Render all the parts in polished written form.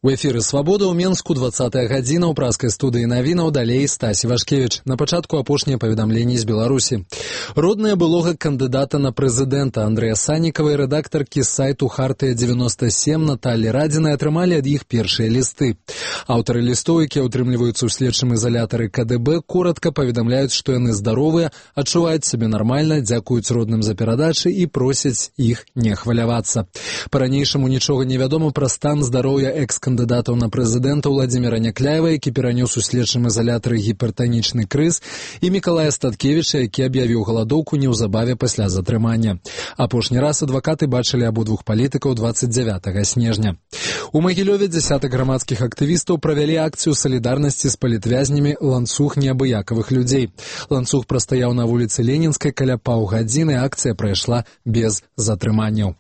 У эфіры «Свабода» ў Менску 20-я гадзіна ў праскай студыі навінаў, далей Стась Івашкевіч. На пачатку апошнія паведамленні з Беларусі. Родная былога кандыдата на прэзідэнта Андрэя Саннікава і рэдактаркі сайту «Хартыя-97» Наталлі Радзінай атрымалі ад іх першыя лісты. Аўтары лістоў, якія ўтрымліваюцца ў следчым изолятары КДБ, коротка паведамляюць, што яны здаровыя, адчуваюць сябе нармальна, дзякуюць родным за перадачы і просяць іх не хвалявацца. Па-ранейшаму нічога не вядома пра стан здароўя экс-кандыдатаў на прэзідэнта Владзіміра Някляева, які перанёс у следчым изолятары гіпертанічны крыз, і Мікалая Статкевіча, які аб'явіў галадоўку неўзабаве пасля затрымання. Апошні раз адвакаты бачылі абодвух палітыкаў 29 снежня. У Магілёве дзясятак грамадскіх актывістаў правялі акцыю салідарнасці з палітвязнямі «Ланцуг неабыякавых людзей». Ланцуг прастаяў на вуліцы Ленінскай каля паўгадзіны, акцыя прайшла без затрыманняў.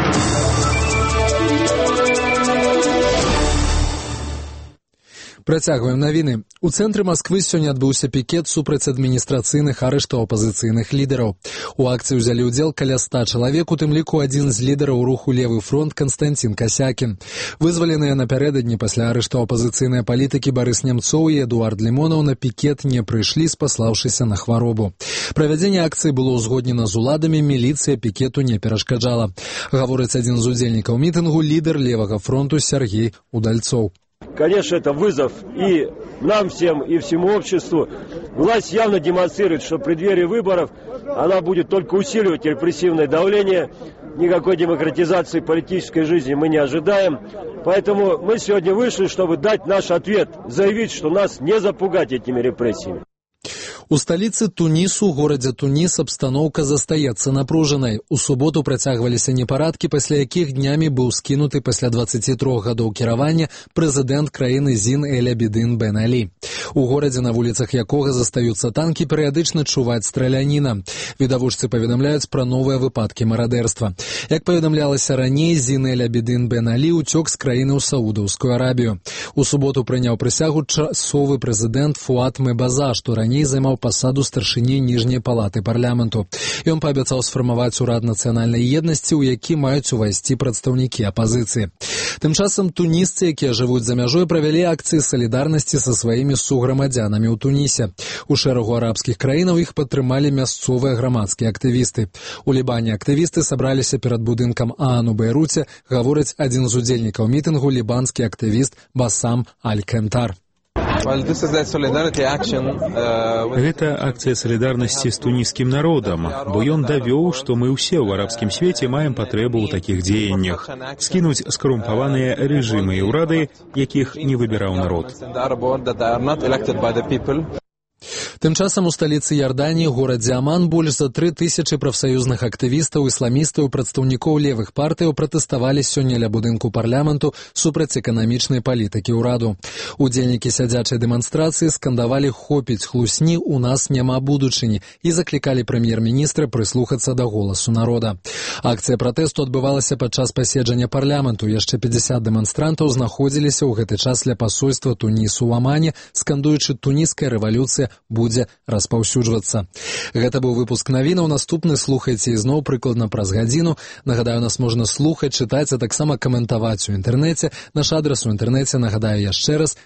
Працягваем навіны. У цэнтры Масквы сёння адбыўся пікет супраць адміністрацыйных арыштаў апазіцыйных лідараў. У акцыі ўзялі ўдзел каля 100 чалавек, у тым ліку адзін з лідараў руху «Левы фронт» Канстанцін Касякін. Вызваленыя напярэдадні пасля арыштаў апазіцыйныя палітыкі Барыс Нямцоў і Эдуард Лімонаў на пікет не прыйшлі, спаслаўшыся на хваробу. Правядзенне акцыі было ўзгоднена з уладамі, міліцыя пікету не перашкаджала. Гаворыць адзін з удзельнікаў мітынгу, лідар Левага фронту Сергей Удальцоў. Конечно, это вызов и нам всем, и всему обществу. Власть явно демонстрирует, что в преддверии выборов она будет только усиливать репрессивное давление. Никакой демократизации политической жизни мы не ожидаем. Поэтому мы сегодня вышли, чтобы дать наш ответ, заявить, что нас не запугать этими репрессиями. У сталіцы Тунісу, горадзе Туніс, абстаноўка застаецца напружанай. У суботу працягваліся непарадкі, пасля якіх днямі быў скінуты пасля 23 гадоў кіравання прэзідэнт краіны Зін эль Абідын Бен Алі. У горадзе, на вуліцах якога застаюцца танкі, перыядычна чуваць страляніна. Відавочцы паведамляюць пра новыя выпадкі марадэрства. Як паведамлялася раней, Зін эль Абідын Бен Алі ўцёк з краіны ў Саудаўскую Арабію. У суботу прыняў прысягу часовы прэзідэнт Фуад Мебаза, што раней займаў пасаду старшыні ніжняй палаты парламенту. Ён паабяцаў сфармаваць урад нацыянальнай еднасці, у які маюць увайсці прадстаўнікі апазіцыі. Тым часам тунісцы, якія жывуць за мяжой, правялі акцыі салідарнасці са сваімі суграмадзянамі ў Тунісе. У шэрагу арабскіх краінаў іх падтрымалі мясцовыя грамадскія актывісты. У Лібане актывісты сабраліся перад будынкам ААН у Бейруце, гаворыць адзін з удзельнікаў мітынгу, лібанскі актывіст Басам Аль-Кентар. Гэта акцыя салідарнасці з туніскім народам, бо ён давёў, што мы ўсе ў арабскім свеце маем патрэбу ў такіх дзеяннях. Скінуць скарумпаваныя рэжымы і ўрады, якіх не выбіраў народ. Тым часам у сталіцы Ярданіі, горадзе Аман, больш за 3000 прафсаюзных актывістаў, ісламістаў, прадстаўнікоў левых партыяў пратэставалі сёння ля будынку парламенту супраць эканамічнай палітыкі ўраду. Удзельнікі сядзячай дэманстрацыі скандавалі «Хопіць хлусні, у нас няма будучыні» і заклікалі прэм'ер-міністра прыслухацца да голасу народа. Акцыя пратэсту адбывалася падчас паседжання парламенту. Яшчэ 50 дэманстрантаў знаходзіліся ў гэты час ля пасольства Тунісу ў Амане, скандуючы «Туніская рэвалюцыя будзе распаўсюджвацца». Гэта быў выпуск навінаў. Наступны слухайце ізноў прыкладна праз гадзіну. Нагадаю, нас можна слухаць, чытаць, а таксама каментаваць у інтэрнэце. Наш адрас у інтэрнэце, нагадаю яшчэ раз,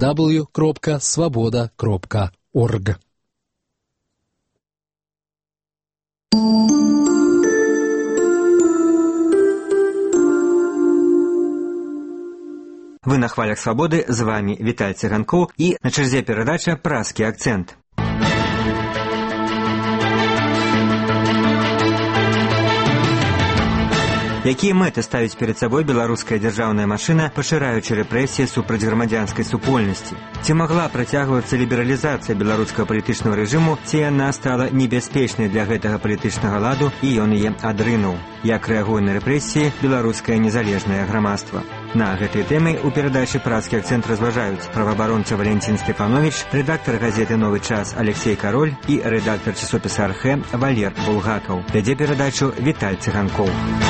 www.svoboda.org. Вы на хвалях свабоды, з вами Віталь Цыганкоў і на чарзе перадача «Празкі акцэнт». Якія мэты ставіць перад сабой беларуская дзяржаўная машына, пашыраючы рэпрэсіі супраць грамадзянскай супольнасці? Ці магла працягвацца лібералізацыя беларускага палітычнага рэжыму, ці яна стала небяспечнай для гэтага палітычнага ладу і ён яе адрынуў? Як рэагуе на рэпрэсіі беларускае незалежнае грамадства? На гэтай тэмы ў перадачы «Празкі акцэнт» разважаюць праваабаронца Валентин Стефанович, рэдактар газеты «Новы час» Алексей Кароль і рэдактар часопіса «Архэ» Валер Булгакаў. Вядзе перадачу Віталь Цыганкоў.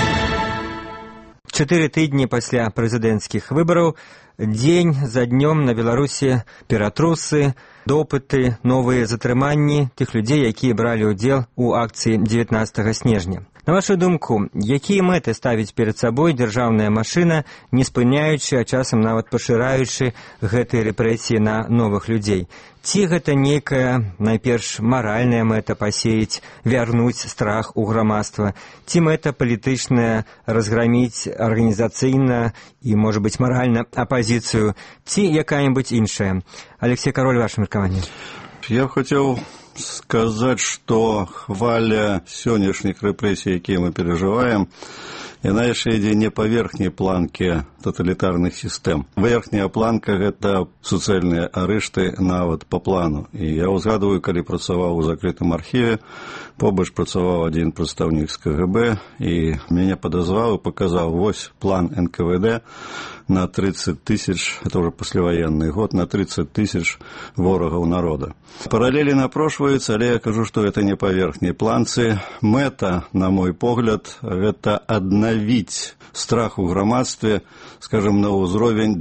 4 тыдні пасля прэзідэнцкіх выбараў, дзень за днём на Беларусі ператрусы, допыты, новыя затрыманні тых людзей, якія бралі ўдзел у акцыі 19 снежня. На вашу думку, якія мэты ставіць перад сабой дзяржаўная машына, не спыняючы, а часам нават пашыраючы гэтыя рэпрэсіі на новых людзей? Ці гэта нейкая, найперш, маральная мэта пасеяць, вярнуць страх у грамадства? Ці мэта палітычная разграміць арганізацыйна і, можа быць, маральна апазіцыю? Ці якая-нибудь іншая? Алексей Король, ваше меркаванне. Я хотел сказать, что хваля сённяшніх рэпрэсій, якія мы переживаем, яна яшчэ ідзе не па верхняй планке тоталітарных сістэм. Верхняя планка – гэта суцэльныя арышты нават па плану. І я ўзгадваю, калі працаваў у закрытым архіве, побач працаваў адзін прадстаўнік з КГБ, і мяне падазваў і паказаў, вось план НКВД на 30 тысяч, это уже послевоенный год, на 30 тысяч ворогов народа. Параллели напрошваюцца, але я кажу, што гэта не па верхняй планцы. Мэта, на мой погляд, гэта аднавіць страх у грамадстве, скажем, на ўзровень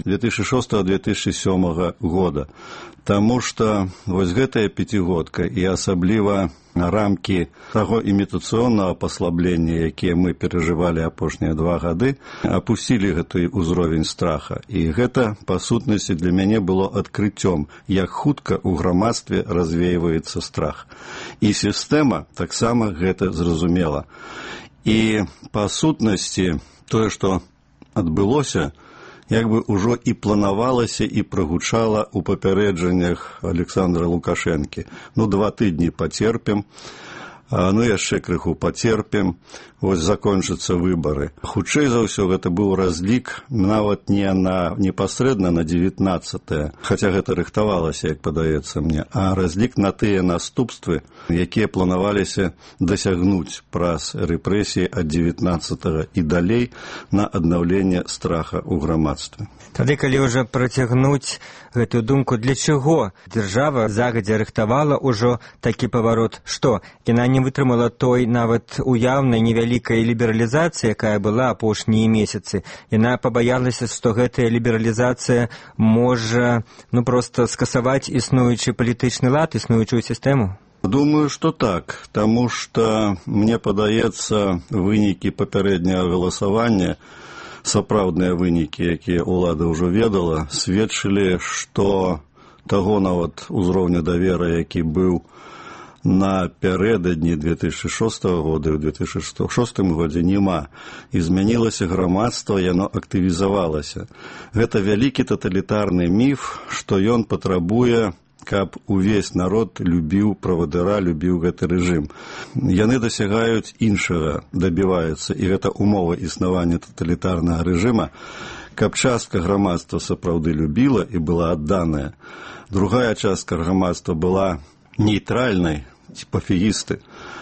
2006-2007 года. Таму што вось гэтая пяцігодка і асабліва рамкі таго імітацыйнага паслаблення, якія мы перажывалі апошнія 2 гады, апусцілі гэты ўзровень страха. І гэта, па сутнасці, для мяне было адкрыццём, як хутка ў грамадстве развейваецца страх. І сістэма таксама гэта зразумела. І, па сутнасці, тое, што адбылося, як бы ўжо і планавалася і прагучала ў папярэджаннях Александра Лукашэнкі. 2 тыдні пацерпім, яшчэ крыху пацерпім, вось закончацца выбары. Хутчэй за ўсё, гэта быў разлік нават не на непасрэдна на 19-е, хаця гэта рыхтавалася, як падаецца мне, а разлік на тыя наступствы, якія планаваліся дасягнуць праз рэпрэсіі ад 19-го і далей на аднаўленне страха ў грамадстве. Тады, калі ўжо працягнуць гэтую думку, для чаго дзяржава загадзя рыхтавала ўжо такі паварот? Што, яна не вытрымала той нават уяўнай невялікай лібералізацыі, якая была апошнія месяцы? Яна пабаялася, што гэтая лібералізацыя можа проста скасаваць існуючы палітычны лад, існуючую сістэму? Думаю, что так, потому что, мне падаецца, вынікі папярэдняга галасавання, сапраўдныя вынікі, якія ўлада ўжо ведала, сведчылі, што таго нават узроўня давера, які быў напярэдадні 2006 года і ў 2006 годзе, няма. І змянілася грамадства, яно актывізавалася. Гэта вялікі таталітарны міф, што ён патрабуе, каб увесь народ любіў правадыра, любіў гэты рэжым. Яны дасягаюць іншага, дабіваюцца, і гэта умова існавання таталітарнага рэжыма, каб частка грамадства сапраўды любіла і была адданая. Другая частка грамадства была нейтральнай, пафеісты.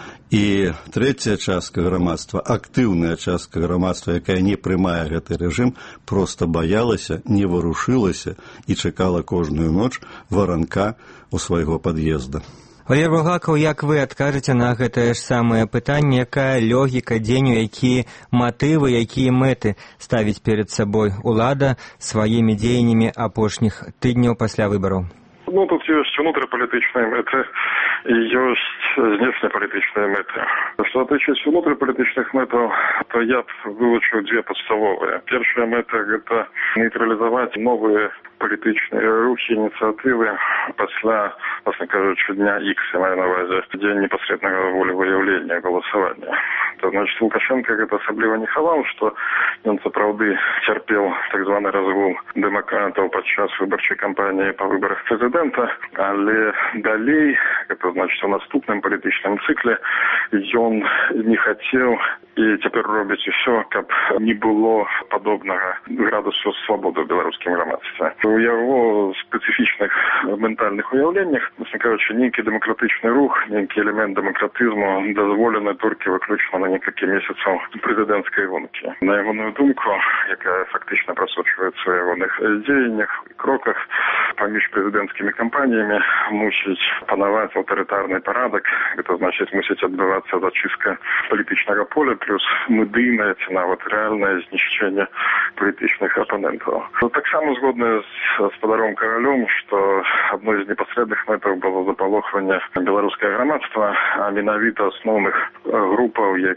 І трэцяя частка грамадства, актыўная частка грамадства, якая не прымае гэты рэжым, проста баялася, не варушылася і чакала кожную ноч варанка у свайго пад'езда. Валерий Булгаков, як вы адкажаце на гэтае ж самае пытанне, якая логіка дзеню, якія матывы, якія мэты ставіць перад сабой улада сваімі дзеяннямі апошніх тыдняў пасля выбараў? Тут ёсць внутрипалітычныя мэты і ёсць знешнепалітычныя мэты. Што тычыць внутрипалітычных мэтаў, то я б вылучыў 2 падставовыя. Першая мэта – гэта нейтралізаваць новыя палітычныя рухі, ініцыятывы пасля, власне кажучы, дня X, я маю на ўвазе, дзень непасрэднага волевыяўлення, галасавання. То, значит, Лукашенко гэта асабліва не хаваў, што ён сапраўды цярпеў так званы разгул дэмакратаў падчас выбарчай кампаніі па выбарах прэзідэнта, але далей, гэта значыць, у наступным палітычным цыкле ён не хацеў і цяпер робіць усё, каб не было падобнага градусу свабоды ў беларускім грамадстве. У яго спецыфічных ментальных уяўленнях, власне кажучы, нейкі дэмакратычны рух, нейкі элемент дэмакратызму дазволены толькі выключна на некалькі месяцаў прэзідэнцкай гонкі. На ягоную думку, якая фактычна прасочваецца ў ягоных дзеяннях і кроках, паміж прэзідэнцкімі кампаніямі мусіць панаваць аўтарытарны парадак, гэта значыць мусіць адбывацца зачыстка палітычнага поля, плюс медыйнае ці нават рэальнае знішчэнне палітычных апанентаў. Таксама згодна з гаспадаром Каралём, што адной з непасрэдных мэтаў было запалохванне беларускага грамадства, а менавіта асноўных групаў,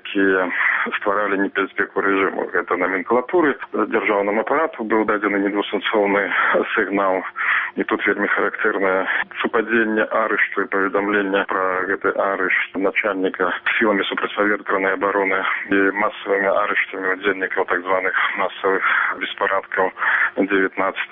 якія стваралі небяспеку рэжыму. Гэта номенклатуры дзяржаўнаму апарату быў дадзены недвусэнсоўны сігнал. І тут вельмі характэрнае супадзенне арышту і паведамлення пра гэты арышт начальніка сіламі супрацьпаветранай абароны і масавымі арыштамі удзельнікаў так званых масавых беспарадкаў 19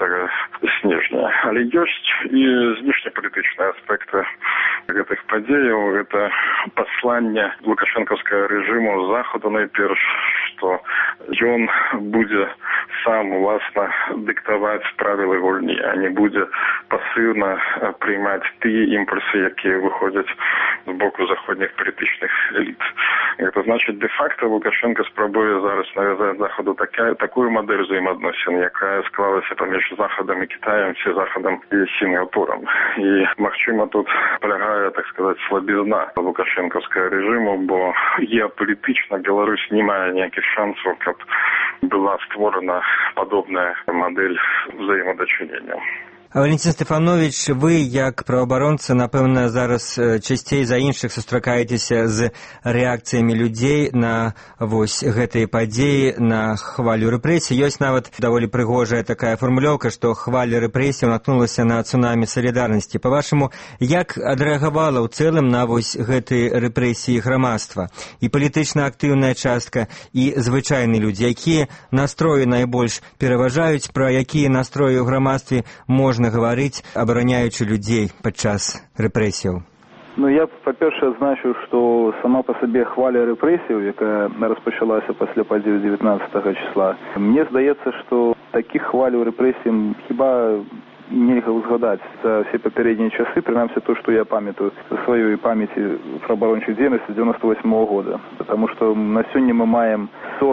снежня. Але ёсць і знешнепалітычныя аспекты гэтых падзеяў. Гэта пасланне лукашэнкаўскага рэжыму захаду найперш, што ён будзе сам уласна дыктаваць правілы гульні, а не будзе пасыўна приймаць тыя імпульсы, якія выходзяць з боку заходніх палітычных эліт. Гэта значыць, де-факто Лукашенко спрабуе зараз навязаць Заходу такую мадэль взаимоотносін, якая склалася паміж Захадам і Китаем, ці Захадам і Сінгапурам. І, магчыма, тут полягае, так сказаць, слабізна лукашэнкаўскага рэжыму, бо геапалітычна Беларусь не мае ніякіх шансаў, каб была створана падобная мадэль взаимодачынення. Валентин Стефанович, вы, як праваабаронца, напэўна, зараз часцей за іншых сустракаецеся з рэакцыямі людзей на вось гэтыя падзеі, на хвалю рэпрэсій. Ёсць нават даволі прыгожая такая фармулёўка, што хваля рэпрэсій наткнулася на цунамі салідарнасці. Па-вашаму, як адрэагавала ў цэлым на вось гэтыя рэпрэсіі грамадства? І палітычна актыўная частка, і звычайныя людзі. Якія настроі найбольш пераважаюць, пра якія настроі ў грамадстве можна гаварыць, абараняючы людзей падчас рэпрэсіяў? Я, па-першае, адзначу, што сама па сабе хваля рэпрэсіяў, якая распачалася пасля падзею 19 числа, мне здаецца, што такіх хваляў рэпрэсіям хіба нельга ўзгадаць за ўсе папярэднія часы, прынамсі то, што я памятаю сваёй памяці праваабарончай дзейнасці 98 года. Потому што на сёння мы маем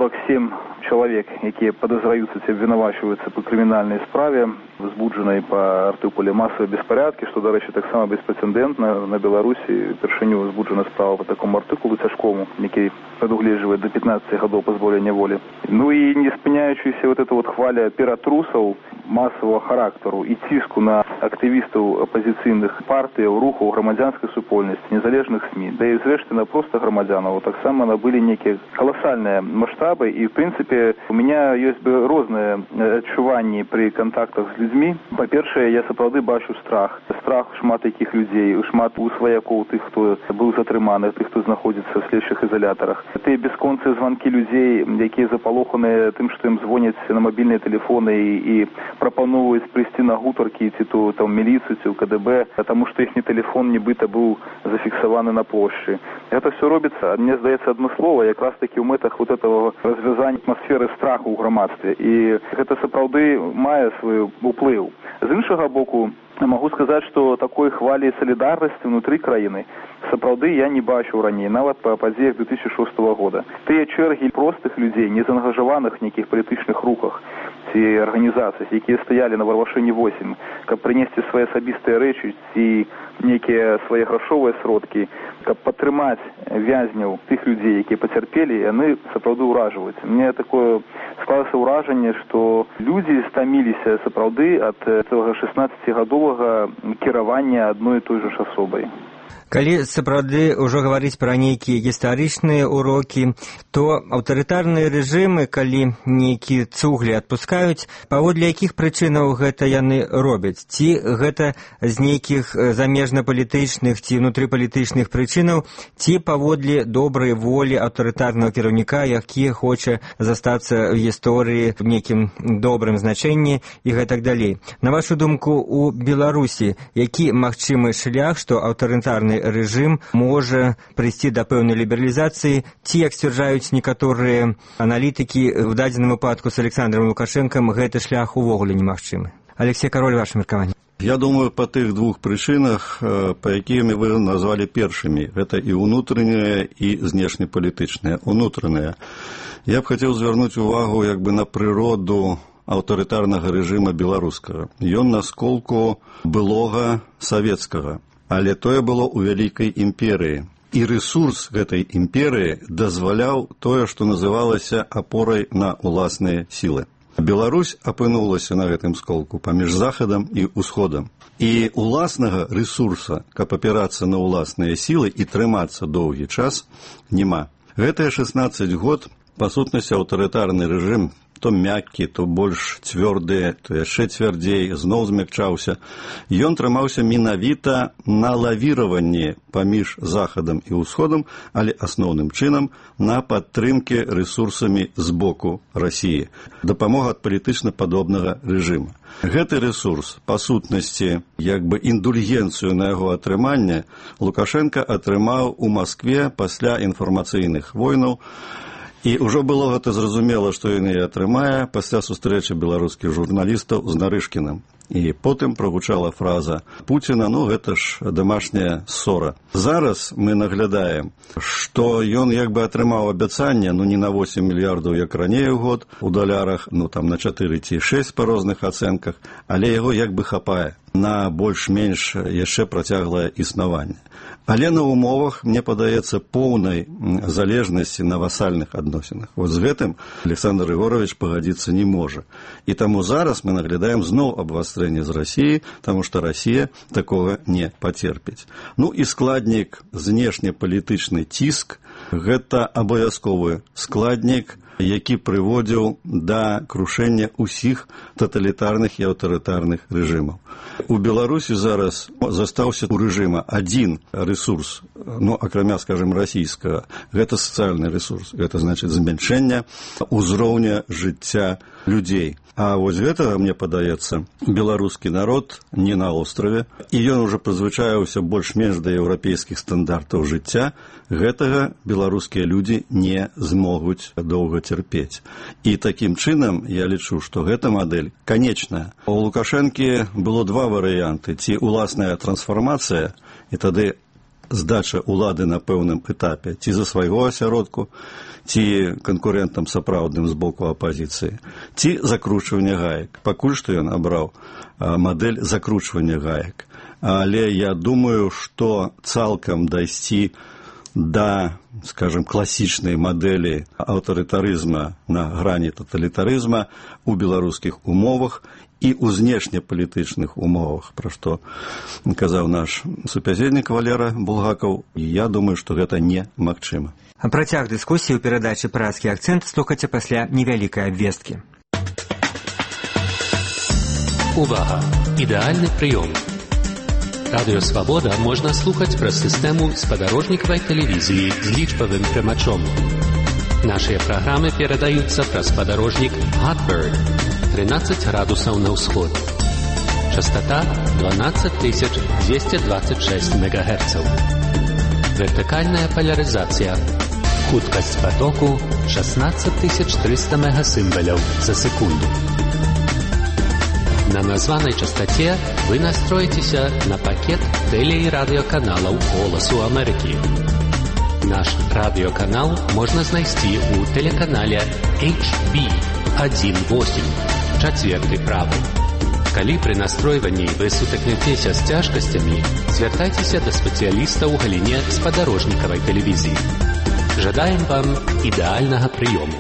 47 чалавек, якія падазраюцца ці абвінавачваюцца па крымінальнай справе, узбуджанай па артыкуле масавыя беспарадкі, што, дарэчы, таксама беспрэцэдэнтна. На Беларусі упершыню узбуджана справа па такому артыкулу цяжкому, які прадугледжвае до 15 гадоў пазбаўлення волі. І не спыняючыся вот эта хваля ператрусаў масавага характару і ціску на актывістаў апазіцыйных партыяў, рухаў, грамадзянскай супольнасці, незалежных СМІ, да і зрэшты на проста грамадзянаў, таксама набылі некія каласальныя маштабы. І, в прынцыпе, у меня ёсць розныя адчуванні пры кантактах з людзьмі. Па-першае, я сапраўды бачу страх шмат якіх людзей, шмат у сваякоў, тых, хто быў затрыманы, тых, хто знаходзіцца ў следчых ізалятарах. Тыя бясконцыя званкі людзей, якія запалоханыя тым, што ім звоняць на мабільныя тэлефоны і прапановваюць прыйсці на гутаркі, ці то там міліцыю, ці ў КДБ, таму што іхні тэлефон нібыта быў зафіксаваны на плошчы. Гэта все робіцца, мне здаецца, адмыслова, якраз такі ў мэтах вот этого развязання атмасферы страху ў грамадстве. І гэта сапраўды мае свой уплыў. З іншага боку, могу сказаць, што такой хвалі салідарнасці внутры краіны сапраўды я не бачыў раней, нават па падзеях 2006 года. Тыя чэргі простых людзей, не заангажаваных нейкіх палітычных рухах ці арганізацыях, якія стаялі на варваршыне 8, каб прынесці свае асабістыя рэчы ці нейкія свае грашовыя сродкі, каб падтрымаць вязняў тых людзей, якія пацярпелі, яны сапраўды ўражваюць. Мне такое склалася ўражанне, што людзі стаміліся сапраўды ад цэлага 16-гадовага кіравання адной і той жа асобай. Калі сапраўды ўжо гаварыць пра нейкія гістарычныя урокі, то аўтарытарныя рэжымы, калі нейкія цуглі адпускаюць, паводле якіх прычынаў гэта яны робяць? Ці гэта з нейкіх замежна-палітычных ці ўнутрыпалітычных прычынаў, ці паводле добрай волі аўтарытарнага кіраўніка, які хоча застацца ў гісторыі в нейкім добрым значэнні і гэтак далей. На вашу думку, у Беларусі які магчымы шлях, што аўтарытарны рэжым можа прыйсці да пэўнай лібералізацыі, ці, як сцвярджаюць некаторыя аналітыкі, в дадзеным выпадку з Александром Лукашэнкам гэты шлях увогуле немагчымы? Алексей Кароль, ваше меркаванне. Я думаю, по тых двух причинах, по якімі вы назвали першымі. Это і ўнутраныя, і знешнепалітычныя. Унутраныя. Я б хацеў звярнуць увагу на прыроду аўтарытарнага рэжыма беларускага. Ён наскольку былога савецкага. Але тое было ў вялікай імперыі. І рэсурс гэтай імперыі дазваляў тое, што называлася апорай на ўласныя сілы. Беларусь апынулася на гэтым сколку паміж Захадам і Усходам. І уласнага рэсурса, каб апірацца на ўласныя сілы і трымацца доўгі час, няма. Гэтыя 16 год, па сутнасці, аўтарытарны рэжым, то мяккі, то больш цвёрды, то яшчэ цвярдзей, зноў змякчаўся. Ён трымаўся менавіта на лавіраванні паміж Захадам і Ўсходам, але асноўным чынам на падтрымке рэсурсамі з боку Расіі. Дапамога ад палітычна падобнага рэжыма. Гэты рэсурс, па сутнасці, як бы індульгенцыю на яго атрыманне, Лукашенка атрымаў у Маскве пасля інфармацыйных войнаў. І ўжо было гэта зразумела, што ён і атрымае пасля сустрэчы беларускіх журналістаў з Нарышкіным. І потым прагучала фраза Пуціна, ну гэта ж дамашняя ссора. Зараз мы наглядаем, што ён як бы атрымаў абяцанне, ну не на 8 мільярдаў, як раней у год, у далярах, ну там на 4 ці 6 па розных ацэнках, але яго як бы хапае на больш-менш яшчэ працяглае існаванне. Але на умовах, мне падаецца, поўнай залежнасці на васальных адносінах. Вот з гэтым Александр Егорович пагадзіцца не можа. І таму зараз мы наглядаем зноў абвастрэнне з Расіяй, таму што Расія такога не пацерпіць. Ну і складнік знешнепалітычны ціск – гэта абавязковы складнік, які прыводзіў да крушэння ўсіх таталітарных і аўтарытарных рэжымаў. У Беларусі зараз застаўся у рэжыма адзін рэсурс, ну, акрамя, скажем, расійскага, гэта сацыяльны рэсурс, гэта значыць змяншэнне ўзроўня жыцця людзей. А вось гэтага, мне падаецца, беларускі народ не на острове, і ён ужо прызвычаіўся больш-менш да еўрапейскіх стандартаў жыцця, гэтага беларускія людзі не змогуць доўга цярпець. І такім чынам я лічу, што гэта мадэль канечная. У Лукашэнкі было два варыянты, ці уласная трансфармацыя, і тады здача улады на пэўным этапе, ці за свайго асяродку, ці канкурэнтам сапраўдным з боку апазіцыі, ці закручванне гаек. Пакуль што ён абраў мадэль закручвання гаек. Але я думаю, што цалкам дайсці да, скажем, класічнай мадэлі аўтарытарызма на грані таталітарызма у беларускіх умовах і ў знешнепалітычных умовах, пра што казаў наш супяседнік Валера Булгакаў, і я думаю, што гэта немагчыма. Працяг дыскусіі ў перадачы «Празкі акцэнт» слухайце пасля невялікай абвесткі. Увага! Ідэальны прыём. Радыё «Свабода» можна слухаць праз сістэму спадарожнікавай тэлевізіі з лічбавым прымачом. Нашыя праграмы перадаюцца праз спадарожнік «Hotbird» 13 градусаў на ўсход. Частота 12226 МГц. Вертыкальная поляризация. Хуткасць потоку 16300 мегасимволяў за секунду. На названной частоте вы настроитеся на пакет теле- и радиоканалов «Голосу Америки». Наш радиоканал можно знайсці у телеканале HB18, чацверты правы. Калі пры настройванні вы сутыкнецеся з цяжкасцямі, звяртайцеся да спецыяліста ў галіне спадарожнікавай тэлевізіі. Жадаем вам ідэальнага прыёму.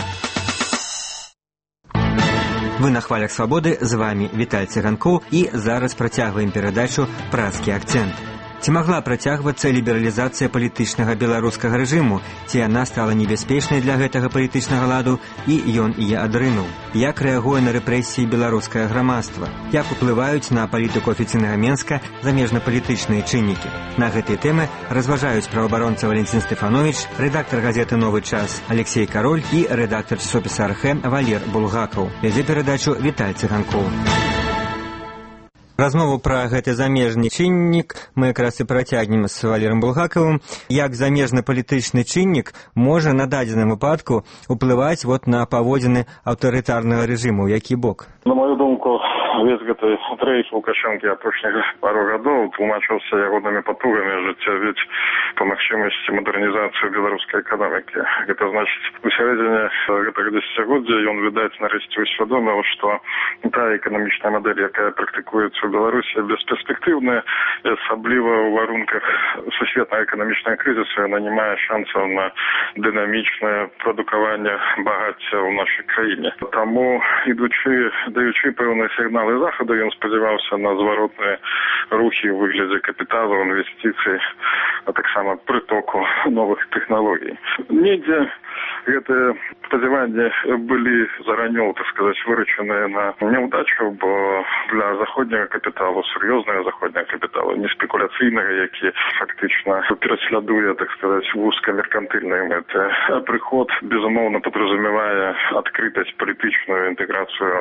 Вы на хвалях свабоды, з вами Віталь Цыганкоў, і зараз працягваем перадачу «Празкі акцэнт». Ці магла працягвацца лібералізацыя палітычнага беларускага рэжыму, ці яна стала небяспечнай для гэтага палітычнага ладу, і ён яе адрынуў? Як рэагуе на рэпрэсіі беларускае грамадства? Як уплываюць на палітыку афіцыйнага Менска замежнапалітычныя чыннікі? На гэтыя тэмы разважаюць праваабаронца Валентин Стефанович, рэдактар газеты «Новы час» Алексей Кароль і рэдактар часопіса «Архэ» Валер Булгакаў. Вядзе перадачу Віталь Цыганкоў. Размову пра гэты замежны чыннік мы якраз і працягнем з Валером Булгакавым. Як замежны палітычны чыннік можа на дадзеным выпадку ўплываць на паводзіны аўтарытарнага рэжыму, ў які бок? На мою думку, весь гэты дрейф Лукашэнкі апошніх пару гадоў тлумачыўся ягонымі патугамі ажыццявіць па магчымасці мадэрнізацыю беларускай эканомікі. Гэта значыць, у сярэдзіне гэтага дзесяцігоддзя ён, відаць, нарэшце усвядоміў, што тая эканамічная мадэль, якая практыкуецца ў Беларусі, бесперспектыўная, і асабліва ў варунках сусветнага эканамічнага крызісу яна не мае шансаў на дынамічнае прадукаванне багацця ў нашай краіне. Таму, даючы пэўныя сігналы сігналы захаду, ён спадзяваўся на зваротныя рухі ў выглядзе капіталу, інвестыцый, а таксама прытоку новых тэхналогій. Недзе гэтыя спадзяванні былі заранёў, так сказаць, выручаныя на няўдачу, бо для заходняга капіталу, сур'ёзнага заходняга капіталу, не спекуляцыйнага, які фактычна пераслядуе, так сказаць, вузкамеркантыльныя мэты. Прыход, безумоўна, падразумявае адкрытасць палітычную інтэграцыю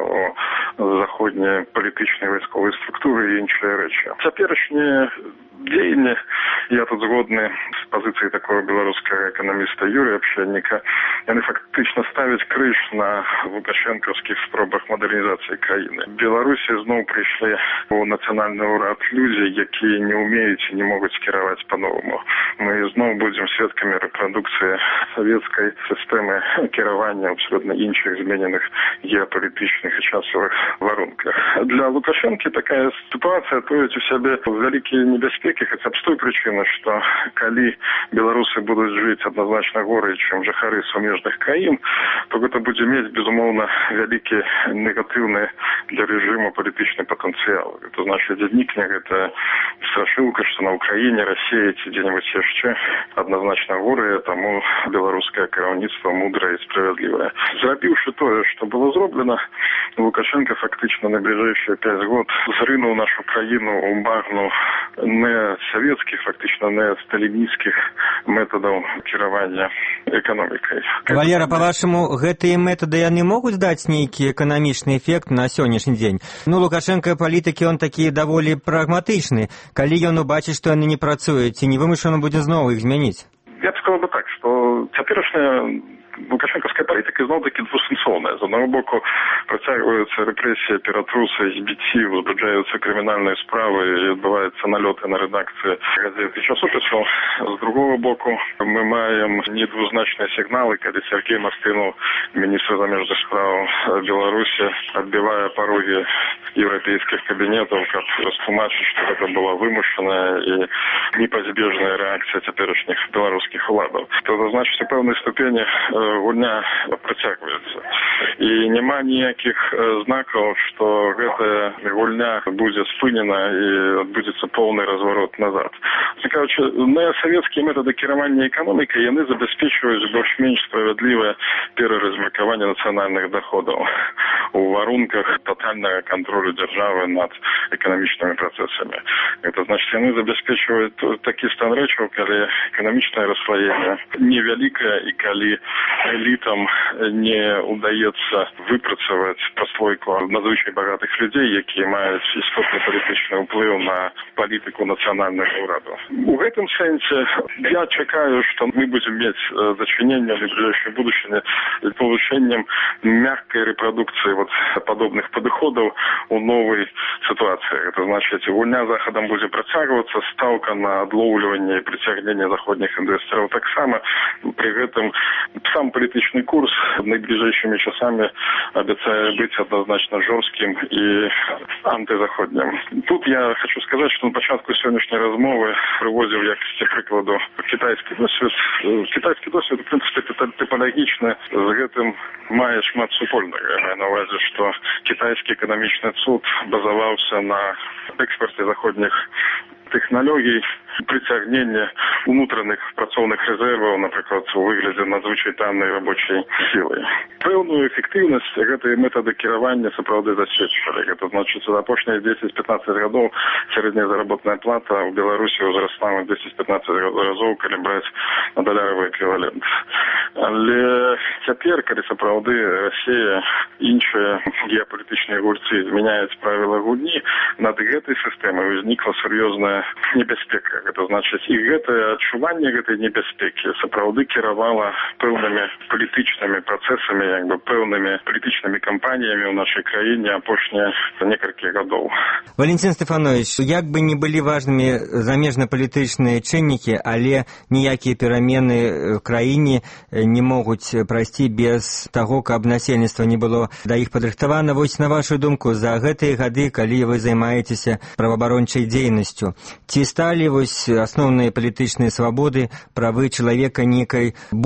ў заходнія палітычныя вайсковыя структуры і іншыя рэчы. Цяперашнія дзеянні, я тут згодны з пазіцыяй такого беларускага эканаміста Юрія Пшенніка, яны фактычна ставяць крыж на лукашэнкаўскіх спробах мадэрнізацыі краіны. Беларусі зноў прыйшлі ў нацыянальны ўрад людзі, якія не ўмеюць і не могуць кіраваць па-новаму. Мы зноў будзем сведкамі рэпрадукцыі савецкай сістэмы кіравання абсолютна іншых змененых геапалітычных і часовых варунках. Для Лукашэнкі такая сітуацыя тоіць у сябе вялікія небяспекі, хаця б з той прычыны, што калі беларусы будуць жыць адназначна горай, чым жыхары сумежных краін, то гэта будзе мець, безумоўна, вялікі негатыўны для рэжыму палітычны патэнцыял. Гэта значыць, знікне гэта страшылка, што на Ўкраіне, Расіі ці дзе-небудзь яшчэ адназначна горае, таму беларускае кіраўніцтва мудрае і справядлівае. Зрабіўшы тое, што было зроблена, Лукашенко фактычна на бліжэйшыя 5 год зрынуў нашу краіну ў багну не савецкіх, фактычна не сталінісцкіх метадаў кіравання эканомікай. Валера, па-вашаму, гэтыя метады яны могуць даць нейкі эканамічны эфект на сённяшні дзень? Лукашенко палітыкі, он такі даволі прагматычны. Калі ён убачыць, што яны не працуюць, ці не вымушана будзе зноў іх змяніць? Я б сказал бы так, што цяперашняя лукашэнкаўская палітыка зноў-такі двусэнсоўная. З аднаго боку працягваюцца рэпрэсіі, ператрусы, збіцці, узбуджаюцца крымінальныя справы і адбываюцца налёты на рэдакцыі газет і часопісаў. З другого боку мы маем недвузначныя сігналы, калі Сергей Мастынов, міністр замежных справ Беларусі, адбівае парогі еўрапейскіх кабінетаў, каб растлумачыць, што гэта была вымушаная і непазбежная рэакцыя цяперашніх беларускіх уладаў. Гэта значыць, у пэўнай ступені гульня працягваецца. І няма ніякіх знакаў, што гэтая гульня будзе спынена і адбудзецца поўны разварот назад. Кажучы, савецкія метады кіравання эканомікай, яны забяспечваюць больш-менш справядлівае пераразмеркаванне нацыянальных доходаў у варунках тотальнага кантролю дзяржавы над эканамічнымі працэсамі. Гэта значыць, яны забяспечваюць такі стан рэчаў, калі эканамічнае расслаенне невялікае і калі элітам не удаецца выпрацаваць праслойку надзвычай багатых людзей, якія маюць істотны палітычны ўплыў на палітыку нацыянальнага ўраду. У гэтым сэнсе я чакаю, што мы будзем мець зачыненне в ближайшай будучыні з павышэннем мягкай рэпрадукцыі падобных падыходаў у новай сітуацыі. Гэта значыць, гульня захадам будзе працягвацца, стаўка на адлоўліванне і прыцягненне заходніх інвестараў таксама. Пры гэтым сам палітычны курс найбліжэйшымі часамі абяцае быць адназначна жорсткім і антызаходнім. Тут я хочу сказаць, што на пачатку сённяшняй размовы прыводзіў як прыкладу кітайскі досвед. Кітайскі досвед, у прынцыпе, тыпалагічны, з гэтым мае шмат супольнага. На ўвазе, што кітайскі эканамічны цуд базаваўся на экспарце заходніх тэхналогій, прыцягнення унутраных працоўных рэзерваў, напрыклад, у выглядзе надзвычай таннай рабочай сілы. Пэўную эфектыўнасць гэтыя метады кіравання сапраўды засведчвалі. Гэта значыць, за апошнія 10-15 гадоў сярэдняя заработная плата ў Беларусі ўзрасла на 10-15 разоў, калі браць на даляровы эквівалент. Але цяпер, калі сапраўды Расія, іншыя геапалітычныя гульцы змяняюць правіла гульні, над гэтай сістэмай узнікла сур'ёзная небяспека. Гэта значыць, і гэтае адчуванне гэтай небяспекі сапраўды кіравала пэўнымі палітычнымі працэсамі, пэўнымі палітычнымі кампаніямі ў нашай краіне апошнія некалькі гадоў. Валентин Стефанович, як бы не былі важнымі замежна-палітычныя чыннікі, але ніякія перамены в краіне не могуць прайсці без таго, каб насельніцтва не было да іх падрыхтавана. Вось на вашу думку, за гэтыя гады, калі вы займаецеся праваабарончай дзейнасцю, ці сталі асноўныя палітычныя свабоды, правы чалавека нейкай большай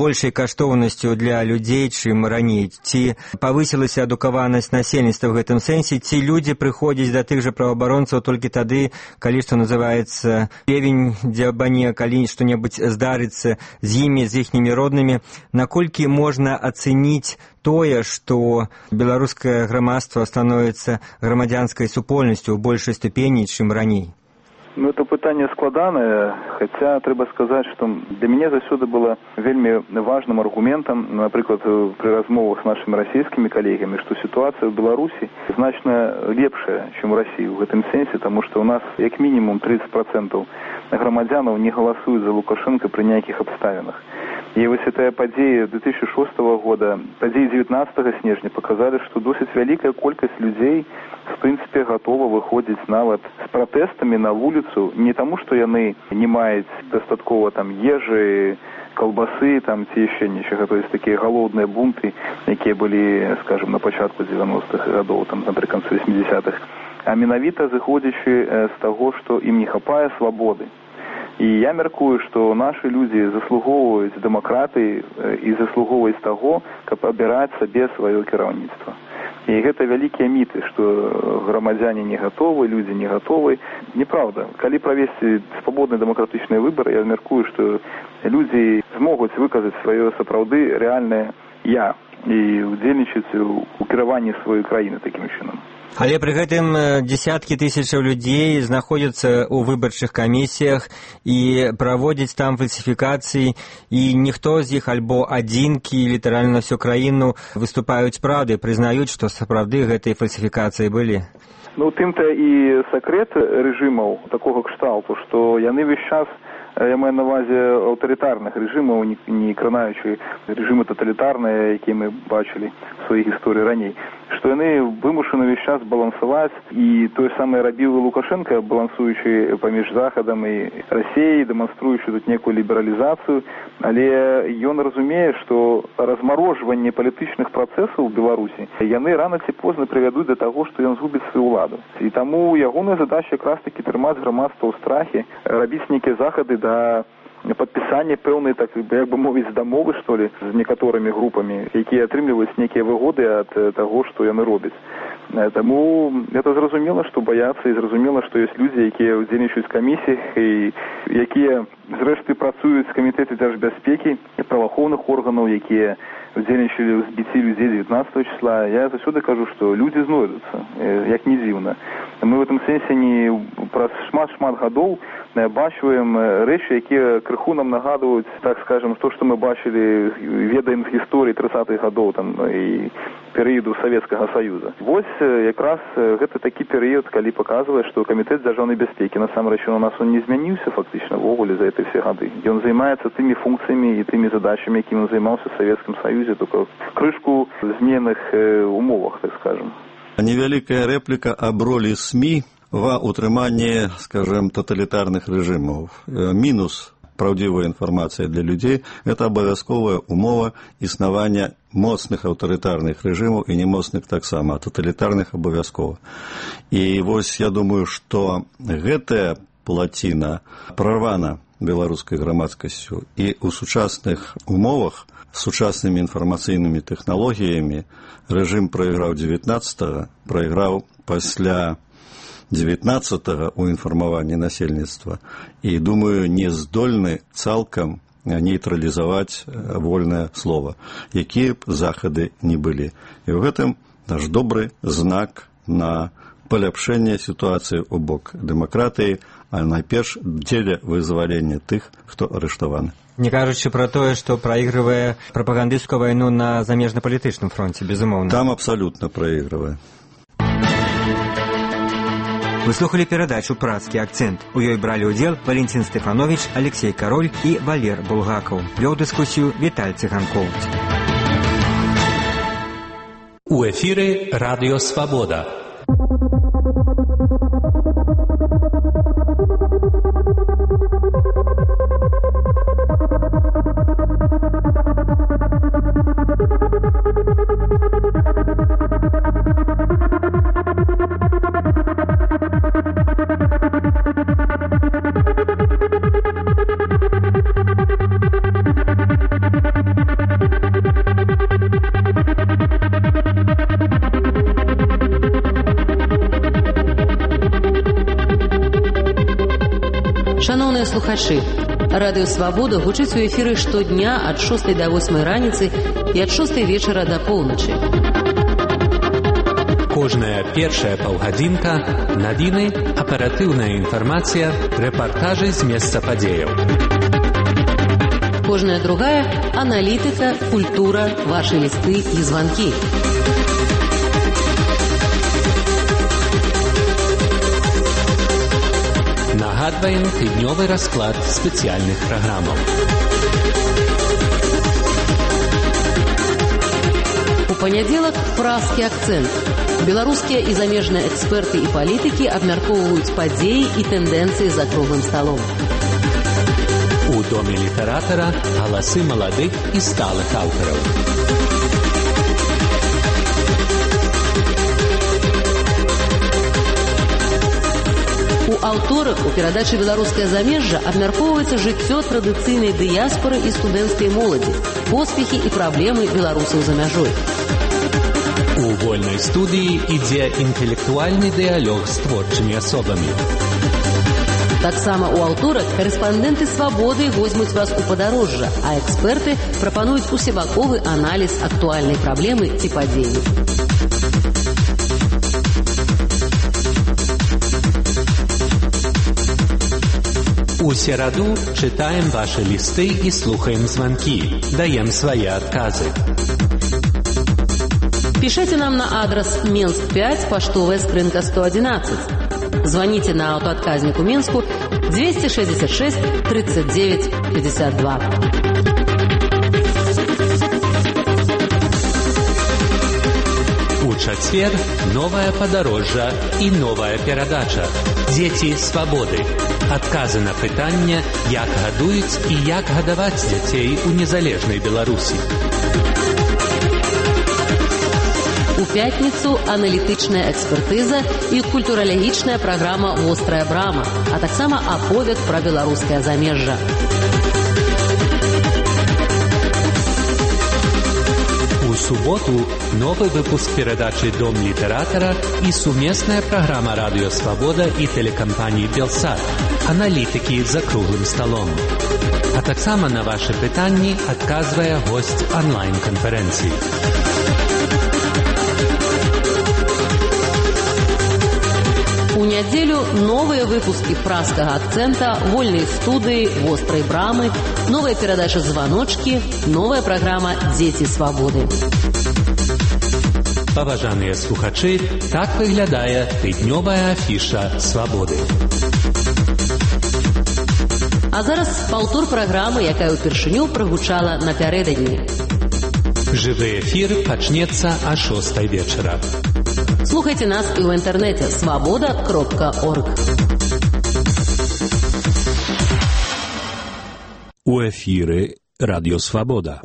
каштоўнасцю для людзей, чым раней? Ці павысілася адукаванасць насельніцтва ў гэтым сэнсе? Ці людзі прыходзяць да тых жа праваабаронцаў толькі тады, калі, што называецца, певень дзябане, калі што-небудзь здарыцца з імі, з іхнімі роднымі? Наколькі можна ацэніць тое, што беларускае грамадства становіцца грамадзянскай супольнасцю ў большай ступені, чым раней? Ну, это пытанне складанае, хаця трэба сказаць, што для мяне заўсёды было вельмі важным аргументам, напрыклад, пры размовах з нашымі расійскімі калегамі, што сітуацыя ў Беларусі значна лепшая, чым у Расіі ў гэтым сенсе, таму што ў нас як мінімум 30% грамадзянаў не галасуюць за Лукашенка пры нейкіх абставінах. І вось гэтыя падзеі 2006 года, падзеі 19 снежня паказалі, што досыць вялікая колькасць людзей в прынцыпе гатова выходзіць нават з пратэстамі на вуліцу, не таму, што яны не маюць дастаткова там ежы, калбасы там ці яшчэ нічога, то есть такія галодныя бунты, якія былі, скажем, на пачатку 90-х гадоў, там напрыканцы 80-х, а менавіта зыходзячы з таго, што ім не хапае свабоды. І я мяркую, што нашы людзі заслугоўваюць дэмакратыі і заслугоўваюць таго, каб абіраць сабе сваё кіраўніцтва. І гэта вялікія міты, што грамадзяне не гатовы, людзі не гатовы. Неправда. Калі правесці свабодныя дэмакратычныя выбары, я мяркую, што людзі змогуць выказаць сваё сапраўды рэальнае «я» і удзельнічаць у кіраванні сваёй краіны такім чынам. Але пры гэтым дзесяткі тысячаў людзей знаходзяцца ў выбарчых камісіях і праводзяць там фальсіфікацыі, і ніхто з іх альбо адзінкі літаральна на всю краіну выступаюць праўдай, прызнаюць, што сапраўды гэтыя фальсіфікацыі былі. Ну, тым-то і сакрэт рэжымаў такога кшталту, што яны ўвесь час, я маю на ўвазе аўтарытарных рэжымаў, не кранаючы рэжымы таталітарныя, якія мы бачылі в сваёй гісторыі раней, што яны вымушаны ўвесь час балансаваць, і тое самае рабіў Лукашенко, балансуючы паміж Захадам і Расіяй, дэманструючы тут некую лібералізацыю, але ён разумее, што размарожванне палітычных працэсаў у Беларусі, яны рана ці позна прывядуць да таго, што ён згубіць сваю ўладу. І таму ягоная задача якраз-такі трымаць грамадства ў страхе, рабіць нейкія захады да падпісання пэўнай, так як бы мовіць, дамовы, што ли, з некаторымі групамі, якія атрымліваюць нейкія выгоды ад таго, што яны робяць. Таму это зразумела, што баяцца, і зразумела, што ёсць людзі, якія ўдзельнічаюць у камісіях і якія зрэшты працуюць з камітэце дзяржбяспекі і праваахоўных органаў, якія ўдзельнічалі ў збіцці людзей 19 числа. Я заўсёды кажу, што людзі знойдуцца, як не дзіўна. Мы в этом сэнсе не праз шмат гадоў бачуем рэчы, якія крыху нам нагадваюць, так скажем, то, што мы бачылі, ведаем з гісторыі 30-х гадоў там і перыяду Савецкага Саюза. Вось якраз гэта такі перыяд, калі паказвае, што камітэт дзяржаўнай бяспекі насамрэч у нас он не змяніўся фактычна ввогуле за гэтыя все гады. Ён займаецца тымі функцыямі і тымі задачамі, якімі займаўся в Савецкім Саюзе, только крышку в зменных умовах, так скажем. Невялікая рэпліка аб ролі СМІ ва утрыманні, скажем, тоталітарных рэжымаў. Мінус правдзівая інфармацыя для людзей – это абавязковая умова існавання моцных аўтарытарных рэжымаў і немоцных таксама, а тоталітарных абавязкова. І вось я думаю, што гэтая плаціна прорвана беларускай грамадскасцю, і ў сучасных умовах з сучаснымі інфармацыйнымі тэхналогіямі рэжым прайграў 19-го, прайграў пасля 19-го у інфармаванні насельніцтва, і, думаю, не здольны цалкам нейтралізаваць вольнае слова, якія б захады не былі. І ў гэтым наш добры знак на паляпшэнне сітуацыі ў бок дэмакратыі, а найперш дзеля вызвалення тых, хто арыштаваны. Не кажучы пра тое, што праігрывае прапагандысцкую вайну на замежна-палітычным фронце, безумоўна. Там абсалютна праігрывае. Вы слухали перадачу «Пратскі акцэнт». У ёй бралі ўдзел Валентин Стефанович, Алексей Кароль і Валер Булгакаў. Вёў дыскусію Віталь Цыганкоў. У эфіры Радыё Свабода. слухачы, Радыё Свабода гучыць у эфіры штодня ад 6 до 8 раніцы і ад 6 вечара до поўначы. Кожная першая паўгадзінка, навіны, аператыўная інфармацыя, рэпартажы з месца падзеяў. Кожная другая – аналітыка, культура, вашы лісты і званкі. Нагадваем тыднёвы расклад спецыяльных праграмаў. У панядзелак празкі акцэнт. Беларускія і замежныя эксперты і палітыкі абмяркоўваюць падзеі і тэндэнцыі за круглым сталом. У доме літаратара галасы маладых і сталых аўтараў. У аўторак у перадачы «Беларускае замежжа» абмяркоўваецца жыццё традыцыйнай дыяспоры і студэнцкай моладзі, поспехі і праблемы беларусаў за мяжой. У вольнай студыі ідзе інтэлектуальны дыялог з творчымі асобамі. Таксама ў аўторак карэспандэнты «Свабоды» возьмуць вас у падарожжа, а эксперты прапануюць усебаковы аналіз актуальнай праблемы ці падзеі. У сераду чытаем вашы лісты і слухаем званкі, даем свае адказы. Пішыце нам на адрас Менск 5, паштовая скрынка 111. Звоните на аўтаадказнік у Менску 266 39 52. У чацвер новае падарожжа і новая перадача «Дзеці свабоды». Адказы на пытанне, як гадуюць і як гадаваць дзяцей у незалежнай Беларусі. У пятніцу аналітычная экспертыза і культуралагічная праграма «Вострая брама», а таксама аповед пра беларускае замежжа. У суботу новы выпуск перадачы «Дом літаратара» і сумесная праграма «Радыё Свабода» і тэлекампаніі «Белсат». Аналітыкі за круглым сталом. А таксама на вашы пытанні адказвае госць онлайн-канферэнцыі. У нядзелю новыя выпускі празкага акцэнта, вольнай студыі, вострай брамы, новая перадача «Званочкі», новая праграма «Дзеці свабоды». Паважаныя слухачы, так выглядае тыднёвая афіша «Свабоды». А зараз паўтор праграмы, якая ўпершыню прагучала напярэдадні. Жывы эфір пачнецца а 6 вечара. Слухайте нас і ў інтэрнэце свабода.орг. У эфіры Радыё Свабода.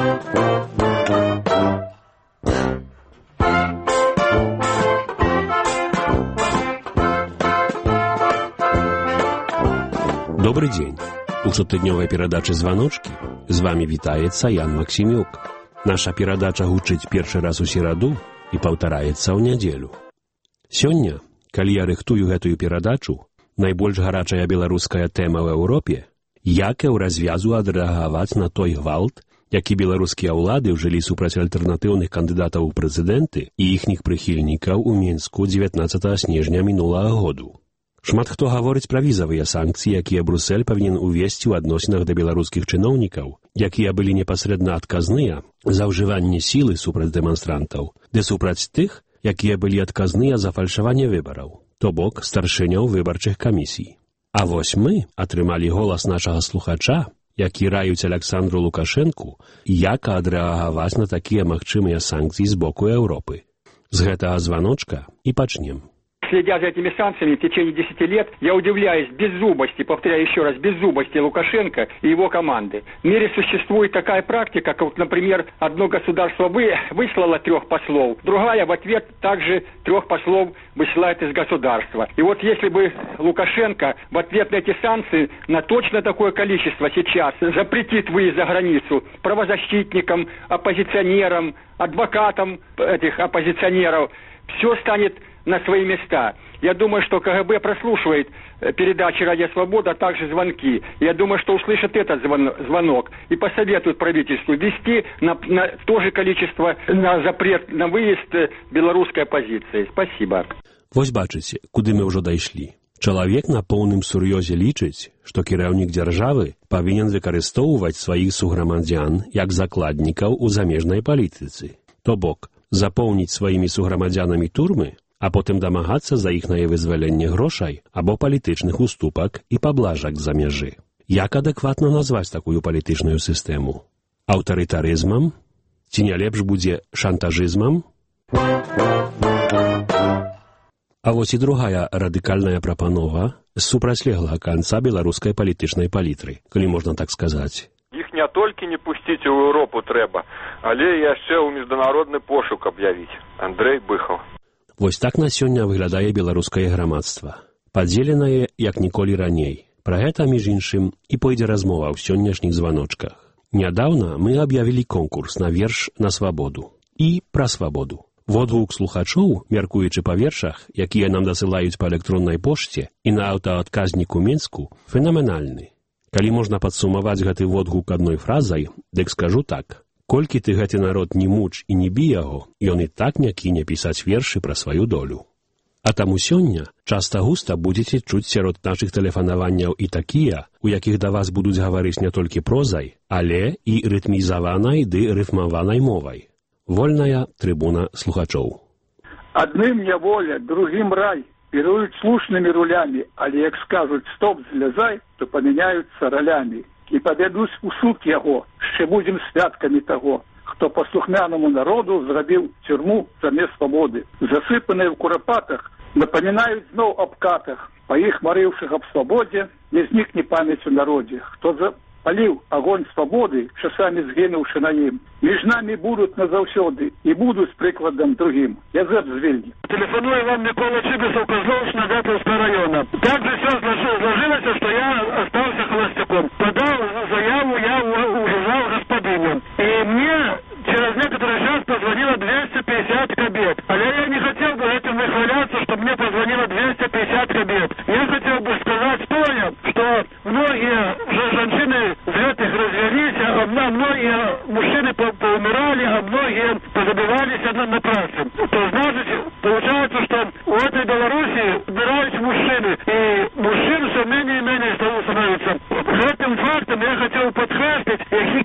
Добрый дзень. У штотыднёвай перадачы «Званочкі» з вами вітаецца Ян Максімюк. Наша перадача гучыць першы раз у сераду і паўтараецца ў нядзелю. Сёння, калі я рыхтую гэтую перадачу, найбольш гарачая беларуская тэма ў Еўропе, як ў развязу адрэагаваць на той гвалт, які беларускія ўлады ўжылі супраць альтэрнатыўных кандыдатаў у прэзідэнты і іхніх прыхільнікаў у Мінску 19 снежня мінулага году. Шмат хто гаворыць пра візавыя санкцыі, якія Брусэль павінен увесці ў адносінах да беларускіх чыноўнікаў, якія былі непасрэдна адказныя за ўжыванне сілы супраць дэманстрантаў, ды супраць тых, якія былі адказныя за фальшаванне выбараў, то бок старшыняў выбарчых камісій. А вось мы атрымалі голас нашага слухача, які раюць Аляксандру Лукашэнку, як адрэагаваць на такія магчымыя санкцыі з боку Еўропы. З гэтага званочка і пачнем. Следя за этими санкциями в течение 10 лет, я удивляюсь беззубости, повторяю еще раз, беззубости Лукашенко и его команды. В мире существует такая практика, как, вот, например, одно государство выслало 3 послов, другая в ответ также 3 послов высылает из государства. И вот если бы Лукашенко в ответ на эти санкции на точно такое количество сейчас запретит выезд за границу правозащитникам, оппозиционерам, адвокатам этих оппозиционеров, все станет на свои места. Я думаю, что КГБ прослушивает передачи «Радио Свобода», а также звонки. Я думаю, что услышит этот звонок и посоветует правительству ввести на то же количество, на запрет на выезд белорусской оппозиции. Спасибо. Вось бачыце, куды мы ўжо дайшлі. Чалавек на поўным сур'ёзе лічыць, што кіраўнік дзяржавы павінен выкарыстоўваць сваіх суграмадзян як закладнікаў у замежнай палітыцы. То бок, запоўніць сваімі суграмадзянамі турмы, а потым дамагацца за іхнае вызваленне грошай або палітычных уступак і паблажак з-за мяжы. Як адэкватна назваць такую палітычную сістэму? Аўтарытарызмам? Ці не лепш будзе шантажызмам? А вось і другая радыкальная прапанова з супрацьлеглага канца беларускай палітычнай палітры, калі можна так сказаць. Іх не толькі не пусціць у Еўропу трэба, але яшчэ ў міжнародны пошук аб'явіць. Андрэй Быхаў. Вось так на сёння выглядае беларускае грамадства. Падзеленае, як ніколі раней. Пра гэта, між іншым, і пойдзе размова ў сённяшніх званочках. Нядаўна мы аб'явілі конкурс на верш на свабоду. І пра свабоду. Водгук слухачоў, мяркуючы па вершах, якія нам дасылаюць па электроннай пошце і на аўтаадказніку Менску, фенаменальны. Калі можна падсумаваць гэты водгук адной фразай, дык скажу так. Колькі ты гэты народ не муч і не бі яго, ён і так не кіне пісаць вершы пра сваю долю. А таму сёння часта-густа будзеце чуць сярод нашых тэлефанаванняў і такія, у якіх да вас будуць гаварыць не толькі прозай, але і рытмізаванай ды рыфмаванай мовай. Вольная трибуна слухачоў. Одним неволя, другим рай. Пируют слушными рулями, але як скажут «стоп, злезай», то поменяются ролями. И поведусь у суд его, ще будем святками того, кто послухмяному народу зробил тюрьму замест свободы. Засыпанные в куропатах, напоминают знов об катах, по их морывших об свободе, не зникне память о народе. Кто запалил огонь свободы, часами сгинувши на ним. Между нами будут назавсёды и будут с прикладом другим. Язэп з Вільні. Телефоную вам Микола Чибисов, Козлович, Нагатовского района. Так же все сложилось, что я остался холостяком. Подал заяву, я уважал господыню. И мне через некоторый час позвонило 250 кабет. Але я не хотел бы этим выхваляться, чтобы мне позвонило 250 кабет. Я хотел бы сказать стоя, что многие женщины в этих развелись, а многие мужчины поумирали, а многие позабивались на праце. То значит, получается, что у этой Белоруссии убираются мужчины, и мужчин все менее и менее становится. Этим фактом я хотел подкреслить,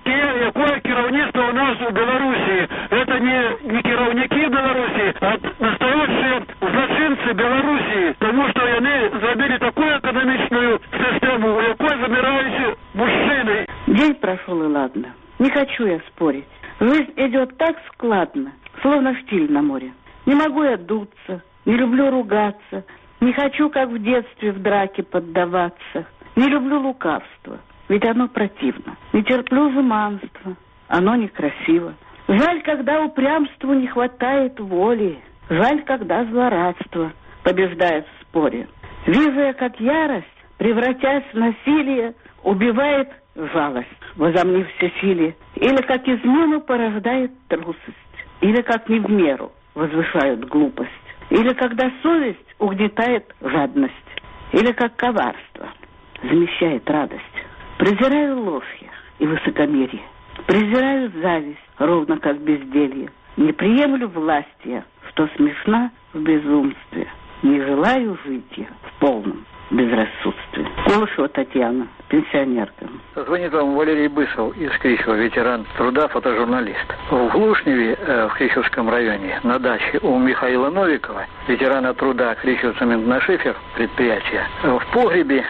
какое кіраўніцтва у нас у Белоруссии. Это не кіраўніки Белоруссии, а настоящие злочинцы Белоруссии, потому что они забили такую экономичную систему, у якой замирают мужчины. День прошел, и ладно. Не хочу я спорить. Жизнь идет так складно, словно штиль на море. Не могу я дуться, не люблю ругаться, не хочу, как в детстве, в драке поддаваться. Не люблю лукавство, ведь оно противно. Не терплю жеманство, оно некрасиво. Жаль, когда упрямству не хватает воли. Жаль, когда злорадство побеждает в споре. Вижу я, как ярость, превратясь в насилие, убивает жалость, возомнив всесилие. Или как измену порождает трусость. Или как не в меру возвышают глупость. Или когда совесть угнетает жадность. Или как коварство замещает радость. Презираю ложь я и высокомерие. Презираю зависть, ровно как безделье. Не приемлю власть я, что смешна в безумстве. Не желаю жить я в полном безрассудстве. Колышева Татьяна, пенсионерка. Звонит вам Валерий Бысов из Кричева, ветеран труда, фотожурналист. В Глушневе, в Кричевском районе, на даче у Михаила Новикова, ветерана труда Кричев-Цементно-Шифер предприятия, в погребе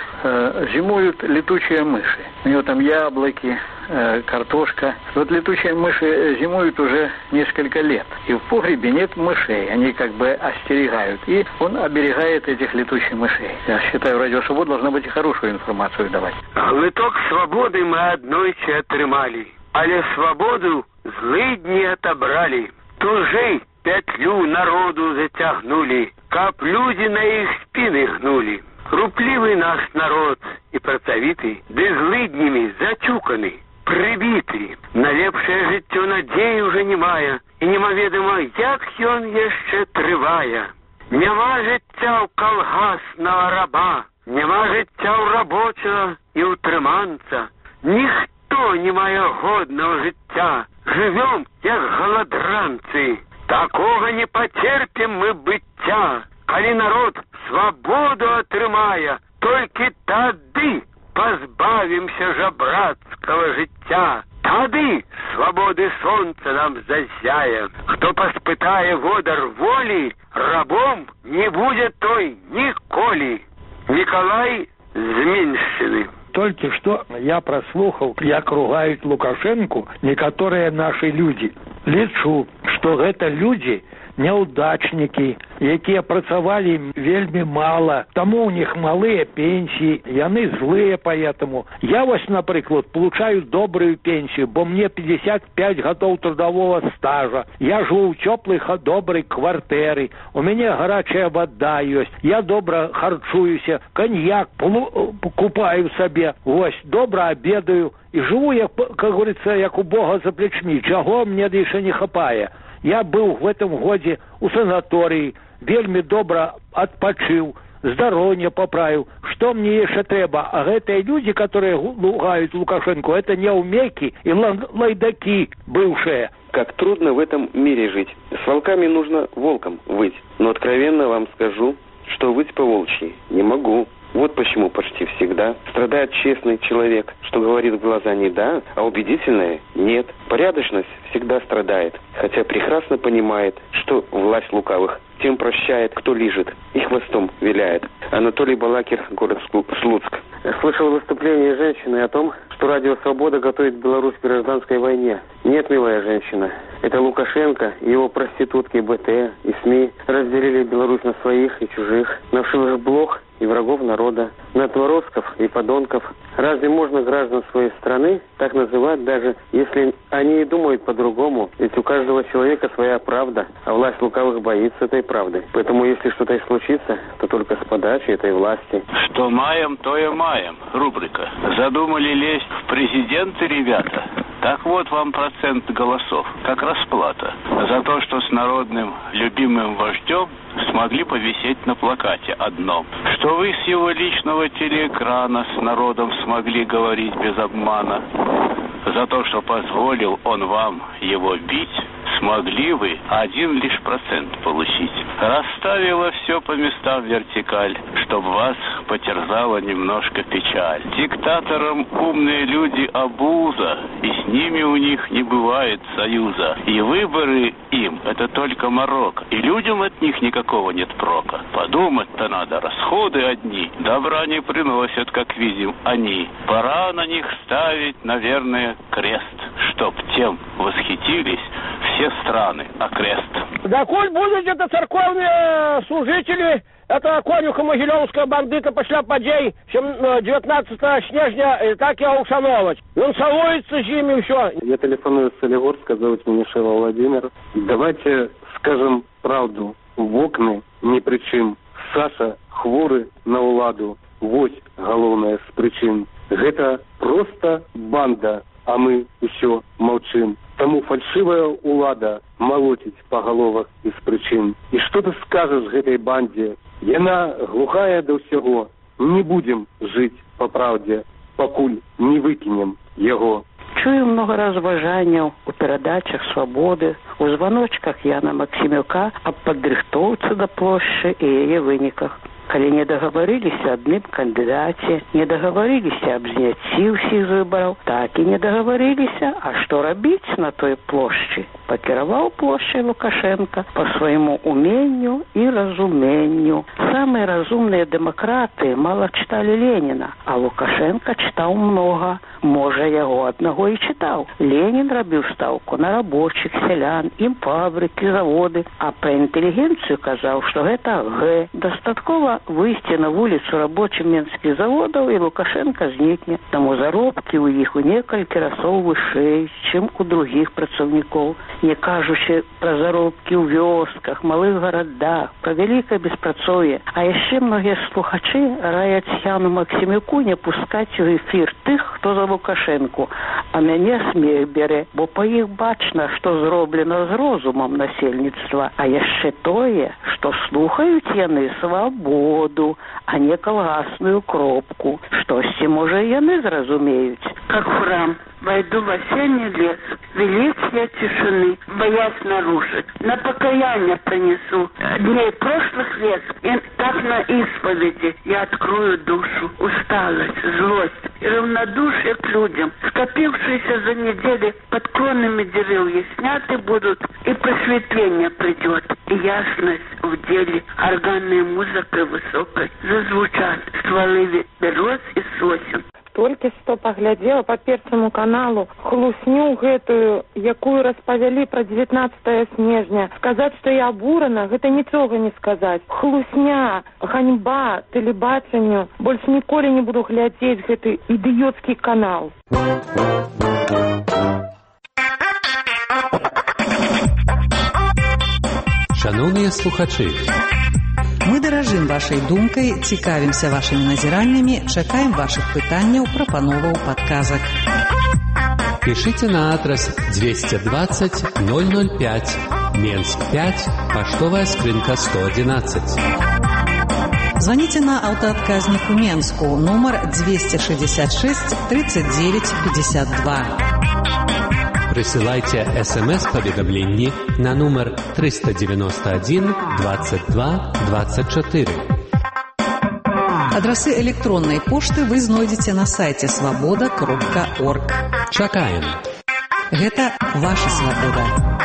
зимуют летучие мыши. У него там яблоки, картошка. Вот летучие мыши зимуют уже несколько лет. И в погребе нет мышей. Они как бы остерегают. И он оберегает этих летучих мышей. Я считаю, Радио Свобода должна быть и хорошую информацию давать. Глиток свободы мы однойче отрымали, але свободу злыдни отобрали. Тужей петлю народу затягнули, кап люди на их спины гнули. Рупливый наш народ и працавитый, ды злыднями зачуканы, прибиты. На лепшее життё надеи уже немая, и немаведомо, як ён яшчэ трывая. Нема жыцця ў калгаснага раба, нема жыцця ў рабочага і ўтрыманца. Ніхто не мае годнага жыцця. Жывём, як галадранцы. Такога не пацерпім мы быцця. Калі народ свабоду атрымае, толькі тады пазбавімся жабрацкага жыцця. Тады свободы солнца нам зазяе. Кто поспытае водар воли, рабом не будет той николи. Николай Зминщины. Только что я прослухал, як ругают Лукашенко некоторые наши люди. Лічу, что гэта люди няўдачнікі, якія працавалі вельмі мала, таму у них малыя пенсии, яны злые поэтому. Я вось, напрыклад, получаю добрую пенсию, бо мне 55 годов трудового стажа. Я живу в теплой, доброй квартире, у меня горячая вода есть, я добра харчуюся, коньяк купаю себе, вось, добра обедаю и живу, как говорится, як у Бога за плечми, чего мне еще не хапае. Я был в этом годе у санатории, вельмі добра отпочил, здоровье поправил. Что мне еще треба? А это люди, которые лугают Лукашенко, это неумейки и лайдаки бывшие. Как трудно в этом мире жить. С волками нужно волком выть. Но откровенно вам скажу, что выть по-волчьи не могу. Вот почему почти всегда страдает честный человек, что говорит в глаза не да, а убедительное нет. Порядочность всегда страдает, хотя прекрасно понимает, что власть лукавых тем прощает, кто лижет и хвостом виляет. Анатолий Балакир, город Слуцк. Слышал выступление женщины о том, что Радио Свобода готовит Беларусь к гражданской войне. Нет, милая женщина, это Лукашенко и его проститутки БТ и СМИ разделили Беларусь на своих и чужих, на вшивых блох и врагов народа, на отморозков и подонков. Разве можно граждан своей страны так называть, даже если они и думают по-другому? Ведь у каждого человека своя правда, а власть лукавых боится этой правды. Поэтому если что-то и случится, то только с подачи этой власти. Что маем, то и маем. Рубрика. Задумали лезть в президенты, ребята? Так вот вам процент голосов, как расплата за то, что с народным любимым вождем смогли повисеть на плакате одном. Что вы с его личного телеэкрана с народом смогли говорить без обмана. За то, что позволил он вам его бить, смогли вы 1% получить. Расставила все по местам вертикаль, чтоб вас потерзала немножко печаль. Диктаторам умные люди обуза, и с ними у них не бывает союза. И выборы им это только морок, и людям от них никакого нет прока. Подумать-то надо, расходы одни добра не приносят, как видим они. Пора на них ставить, наверное, крест, чтоб тем восхитились все страны окрест. Да коль будут это церковные служители, это конюха Могилевская бандыта пошла подей 19 снежня, так я ушановать. Он целуется с ними, все. Я телефоную с Солигорска, зовут меня Шева Владимир. Давайте скажем правду. В окна ни при чым. Саша хворы на уладу. Вось галоўная з прычын. Гэта просто банда, а мы ўсё молчим. Тому фальшивая улада молотить по головах из причин. И что ты скажешь этой банде? Яна глухая до всего. Не будем жить по правде, покуль не выкинем его. Чую много разважанняў у перадачах «Свабоды», у званочках Яна Максімюка аб падрыхтоўцы да плошчы і яе выніках. Калі не даговориліся адным кандыдаце, не даговориліся аб зняцці ўсіх з выбараў, так і не даговориліся, а што рабіць на той плошчы. Пакіраваў плошчай Лукашенко по свайму уменню і разуменню. Самыя разумныя дэмакраты мала чыталі Леніна, а Лукашенко чытаў многа. Можа, яго аднаго і чытаў. Ленін рабіў стаўку на рабочих, сялян, ім фабрыкі, заводы, а пра інтэлігенцыю казаў, што гэта дастаткова выйсці на вуліцу рабочым менскіх заводаў, і Лукашенко знікне. Таму заробкі ў іх у некалькі разоў вышэй, чым у другіх працаўнікоў. Не кажучы пра заробкі ў вёсках, малых гарадах, пра вялікае беспрацоўе. А яшчэ многія слухачы раяць Яну Максімюку не пускаць у эфір тых, хто за Лукашенко, А мяне смех бярэ, бо па іх бачна, што зроблена з розумам насельніцтва, а яшчэ тое, што слухаюць яны свабоду, а не калгасную кропку. Штосьці, можа, яны зразумеюць. Как в храм, войду в осенний лес, велеть я тишины, боясь нарушить. На покаяние принесу дней прошлых лет, и так на исповеди я открою душу. Усталость, злость и равнодушие к людям, скопившиеся за недели под кронами деревьев, сняты будут, и просветление придет, и ясность в деле. Органной музыкой высокой зазвучат стволы берез и сосен. Толькі што паглядзела па першаму каналу хлусню гэтую, якую распавялі пра 19 снежня. Сказаць, што я абурана, гэта нічога не сказаць. Хлусня, ганьба тэлебачанню. Больш ніколі не буду глядзець гэты ідыёцкі канал. Шановныя слухачы, мы даражым вашай думкай, цікавімся вашымі назіраннямі, чакаем вашых пытанняў, прапановаў, падказак. Пішыце на адрас 220 005, Менск 5, паштовая скрынка 111. Звоните на аўтаадказнік у Менску, нумар 266 39 52. Присылайте СМС-поведомление на номер 391 22 24. Адрасы электронной пошты вы знойдзеце на сайте свобода.орг. Чакаем. Гэта ваша свобода.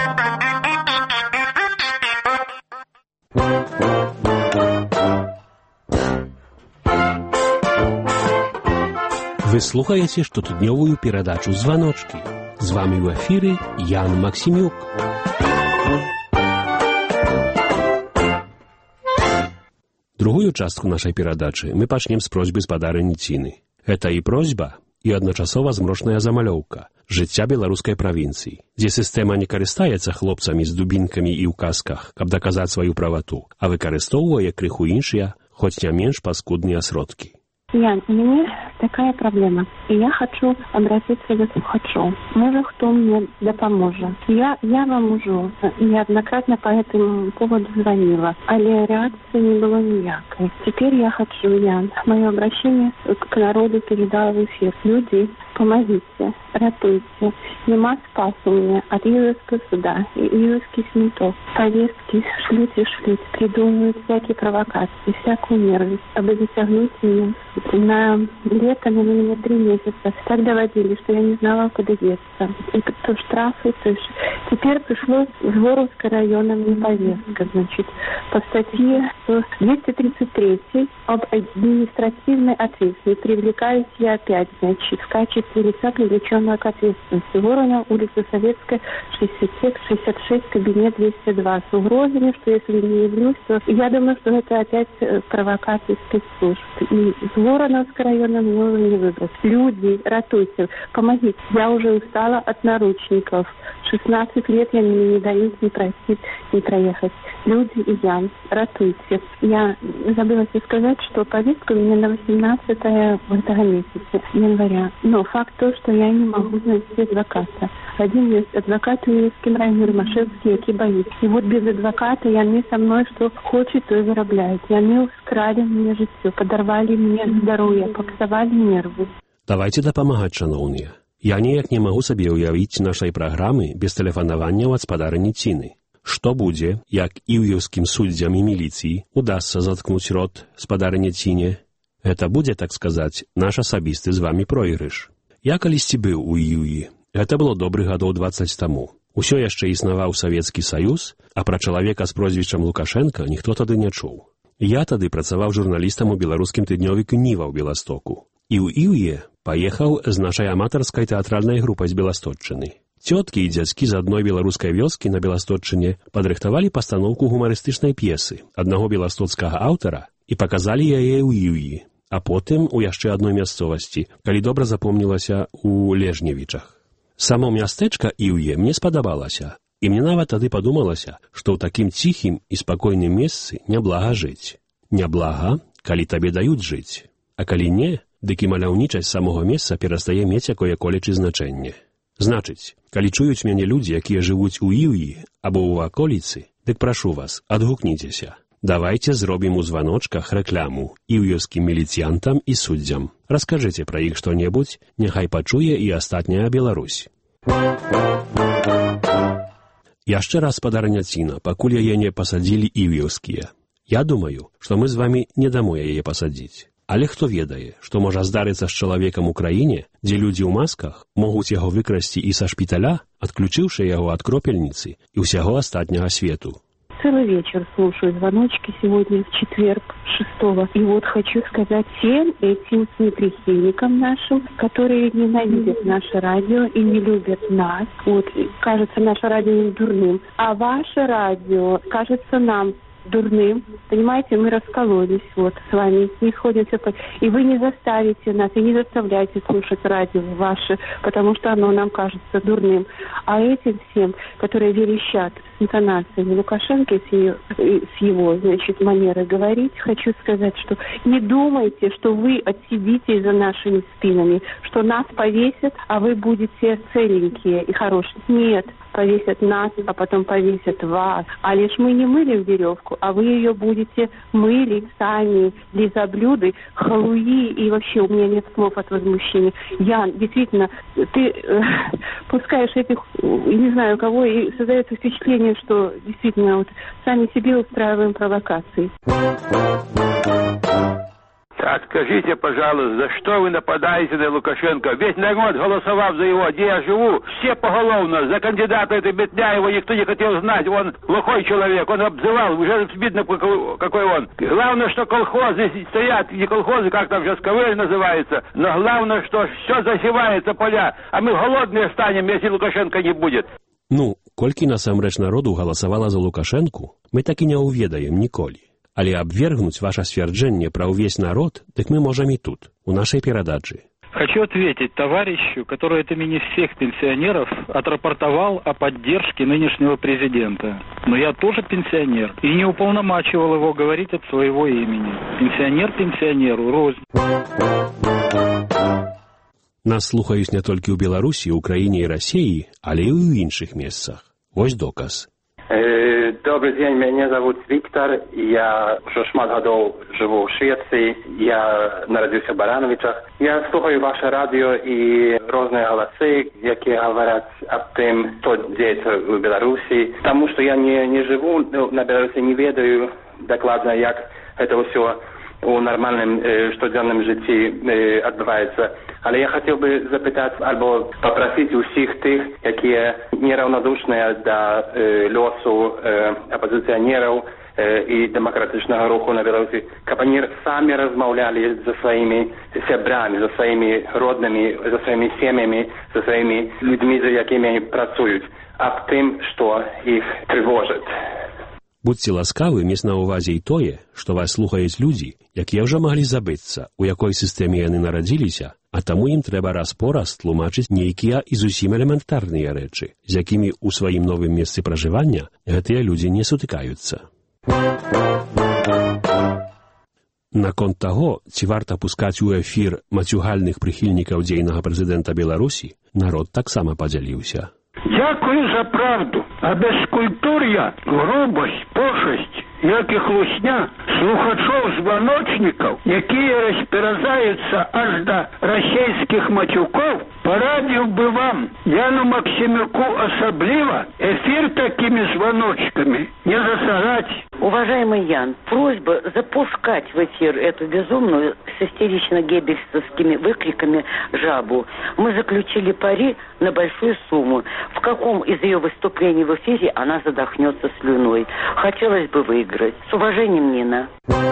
Вы слухаеце штотыднёвую перадачу «Званочки». З вами ў эфіры Ян Максімюк. Другую частку нашай перадачы мы пачнем з просьбы спадарыні Ціны. Гэта і просьба, і адначасова змрошная замалёўка жыцця беларускай правінцыі, дзе сістэма не карыстаецца хлопцамі з дубінкамі і ў касках, каб даказаць сваю правату, а выкарыстоўвае крыху іншыя, хоць не менш паскудныя сродкі. Ян, у меня такая проблема, и я хочу обратиться к слухачу. Может, кто мне допоможет. Я вам уже неоднократно по этому поводу звонила, але реакции не было никакой. Теперь я хочу, Ян, мое обращение к народу передала в эфир. Люди, помогите, ратуйте. Нема спасу мне от юрского суда и юрских ментов. Повестки шлют, придумывают всякие провокации, всякую нервность, чтобы затягнуть меня. На лето на меня 3 месяца так доводили, что я не знала, куда деться. И то штрафы, то теперь пришлось в Воровском районе мне повестка, значит, по статье 233 об административной ответственности. Привлекаюсь я опять, значит, в качестве лица, привлеченного к ответственности. Воронов, улица Советская, 66, кабинет 202. С угрозами, что если не явлюсь, то я думаю, что это опять провокация спецслужб. И с Вороновского района мне уже не выбрать. Люди, ратуйте, помогите. Я уже устала от наручников. 16 лет я не дают не просить, не проехать. Люди и я, ратуйте. Я забыла тебе сказать, что повестка у меня на 18 этого месяца, января. Но факт то, что я не могу найти адвоката. Один есть адвокат в Минском районе, Ромашевский, який боится. И вот без адвоката яны со мной что хочет, то и зарабляет. Яны украли мне жыццё, подорвали мне здоровье, паксавали нервы. Давайте дапамагаць, шановныя. Я ніяк не магу сабе ўявіць нашай праграмы без тэлефанаванняў ад спадарыні Ціны. Што будзе, як іўеўскім суддзям і міліцыі удасца заткнуць рот спадарыні Ціне? Гэта будзе, так сказаць, наш асабісты з вамі пройгрыш. Я калісьці быў у Іўі. Гэта было добрых гадоў 20 таму. Усё яшчэ існаваў Савецкі Саюз, а пра чалавека з прозвішчам Лукашенка ніхто тады не чуў. Я тады працаваў журналістам у беларускім тыднёвіку «Ніва» ў Беластоку. І ў Іўе паехаў з нашай аматарскай тэатральнай групай з Беластотчыны. Цёткі і дзядзькі з адной беларускай вёскі на Беластотчыне падрыхтавалі пастаноўку гумарыстычнай п'есы аднаго беластоцкага аўтара і паказалі яе ў Іўі, а потым у яшчэ адной мясцовасці, калі добра запомнілася у Лежневічах. Само мястэчка Іўе мне спадабалася, і мне нават тады падумалася, што ў такім ціхім і спакойным месцы няблага жыць. Няблага, калі табе даюць жыць, а калі не, дык і маляўнічасць самога месца перастае мець якое-колечы значэнне. Значыць, калі чуюць мяне людзі, якія жывуць у Іўі або ў ваколіцы, дык прашу вас, адгукніцеся. Давайте зробім у званочках рэкляму іўёўскім міліцыянтам і суддзям. Раскажыце пра іх што-небудзь, няхай пачуе і астатняя Беларусь. Яшчэ раз падарняціна, пакуль яе не пасадзілі іўёўскія. Я думаю, што мы з вамі не дамо яе пасадзіць. Але хто ведае, што можа здарыцца з чалавекам у краіне, дзе людзі ў масках могуць яго выкрасці і са шпіталя, адключыўшы яго ад кропельніцы і ўсяго астатняга свету. Целый вечер слушаю звоночки сегодня в четверг, 6-го. И вот хочу сказать всем этим неприхильникам нашим, которые ненавидят наше радио и не любят нас. Вот, кажется, наше радио дурным, а ваше радио кажется нам дурным. Понимаете, мы раскололись вот с вами, не сходимся. И вы не заставите нас, и не заставляйте слушать радио ваше, потому что оно нам кажется дурным. А этим всем, которые верещат с интонациями Лукашенко, с его, значит, манерой говорить, хочу сказать, что не думайте, что вы отсидите за нашими спинами, что нас повесят, а вы будете целенькие и хорошие. Нет. Повесят нас, а потом повесят вас. А лишь мы не мыли в веревку, а вы ее будете мыли сами, лизоблюды, халуи, и вообще у меня нет слов от возмущения. Ян, действительно, ты пускаешь этих, не знаю кого, и создается впечатление, что действительно вот сами себе устраиваем провокации. Так, скажите, пожалуйста, за что вы нападаете на Лукашенко? Весь народ голосовал за его, где я живу, все поголовно, за кандидата этой Бетняева никто не хотел знать, он плохой человек, он обзывал, уже видно, какой он. Главное, что колхозы стоят, не колхозы, как там сейчас КВЛ называется, но главное, что все засевается поля, а мы голодные станем, если Лукашенко не будет. Ну, колькі насамрэч народу галасавала за Лукашэнку, мы так і не ўведаем ніколі. Але абвергнуць ваше сцвярджэнне пра ўвесь народ, дык мы можам і тут, у нашай перадачы. Хочу ответить товарищу, который от имени всех пенсионеров отрапортовал о поддержке нынешнего президента. Но я тоже пенсионер и не уполномачивал его говорить от своего имени. Пенсионер пенсионеру рознь. Нас слухаюць не толькі ў Беларусі, Украіне і Расіі, але і ў іншых месцах. Вось доказ. Добрый день, меня зовут Виктор, я уже шмат годов живу в Швеции, я народился в Барановичах. Я слухаю ваше радио и разные голосы, которые говорят об том, что деется в Беларуси. Потому что я не живу на Беларуси, не ведаю докладно, как это все у нормальном штоденном житті відбувається. Але я хотів би запитати або попросити усіх тих, які неравнодушні до льосу опозиціонерів і демократичного руху на Білорусі, щоб вони самі розмовляли зі своїми сябрами, зі своїми родними, зі своїми сім'ями, зі своїми людьми, з якими вони працюють, об тим, що їх тривожить. Будьце ласкавы мець на ўвазе і тое, што вас слухаюць людзі, якія ўжо маглі забыцца, у якой сістэме яны нарадзіліся, а таму ім трэба раз-пораз тлумачыць нейкія і зусім элементарныя рэчы, з якімі ў сваім новым месцы пражывання гэтыя людзі не сутыкаюцца. Наконт таго, ці варта пускаць у эфір мацюгальных прыхільнікаў дзейнага прэзідэнта Беларусі, народ таксама падзяліўся. Дякую за правду, а бескультур'я, грубость, пошесть, як і хлусня слухачоў-званочнікаў, якія распіразаюцца аж да расейскіх матюкоў, парадзіў бы вам, Яну Максимюку особливо, эфир такими звоночками не засорать. Уважаемый Ян, просьба запускать в эфир эту безумную с истерично-геббельсовскими выкриками жабу. Мы заключили пари на большую сумму. В каком из ее выступлений в эфире она задохнется слюной? Хотелось бы выиграть. С уважением, Нина.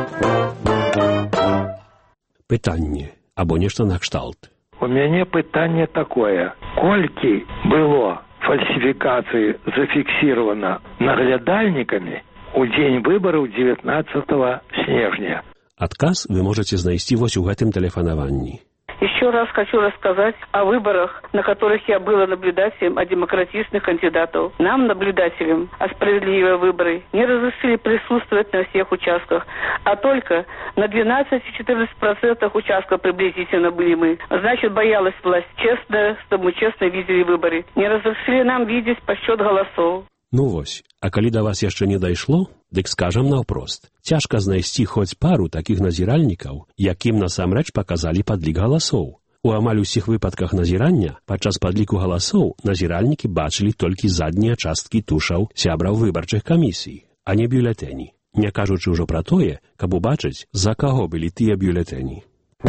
Пытанне, або нешта накшталт. У мяне пытанне такое. Колькі было фальсификаций зафиксировано наглядальниками у дзень выбораў 19 снежня? Адказ вы можете знайсці вось у гэтым тэлефанаванні. Еще раз хочу рассказать о выборах, на которых я была наблюдателем, о демократичных кандидатов. Нам, наблюдателям, о справедливые выборы не разрешили присутствовать на всех участках, а только на 12-14% участков приблизительно были мы. Значит, боялась власть честная, чтобы мы честно видели выборы. Не разрешили нам видеть подсчет голосов. Ну вось, а калі да вас яшчэ не дайшло, дык скажам наўпрост. Цяжка знайсці хоць пару такіх назіральнікаў, якім насамрэч паказалі падлік галасоў. У амаль усіх выпадках назірання падчас падліку галасоў назіральнікі бачылі толькі заднія часткі тушаў сябраў выбарчых камісій, а не бюлетэні. Не кажучы ўжо пра тое, каб убачыць, за каго былі тыя бюлетэні.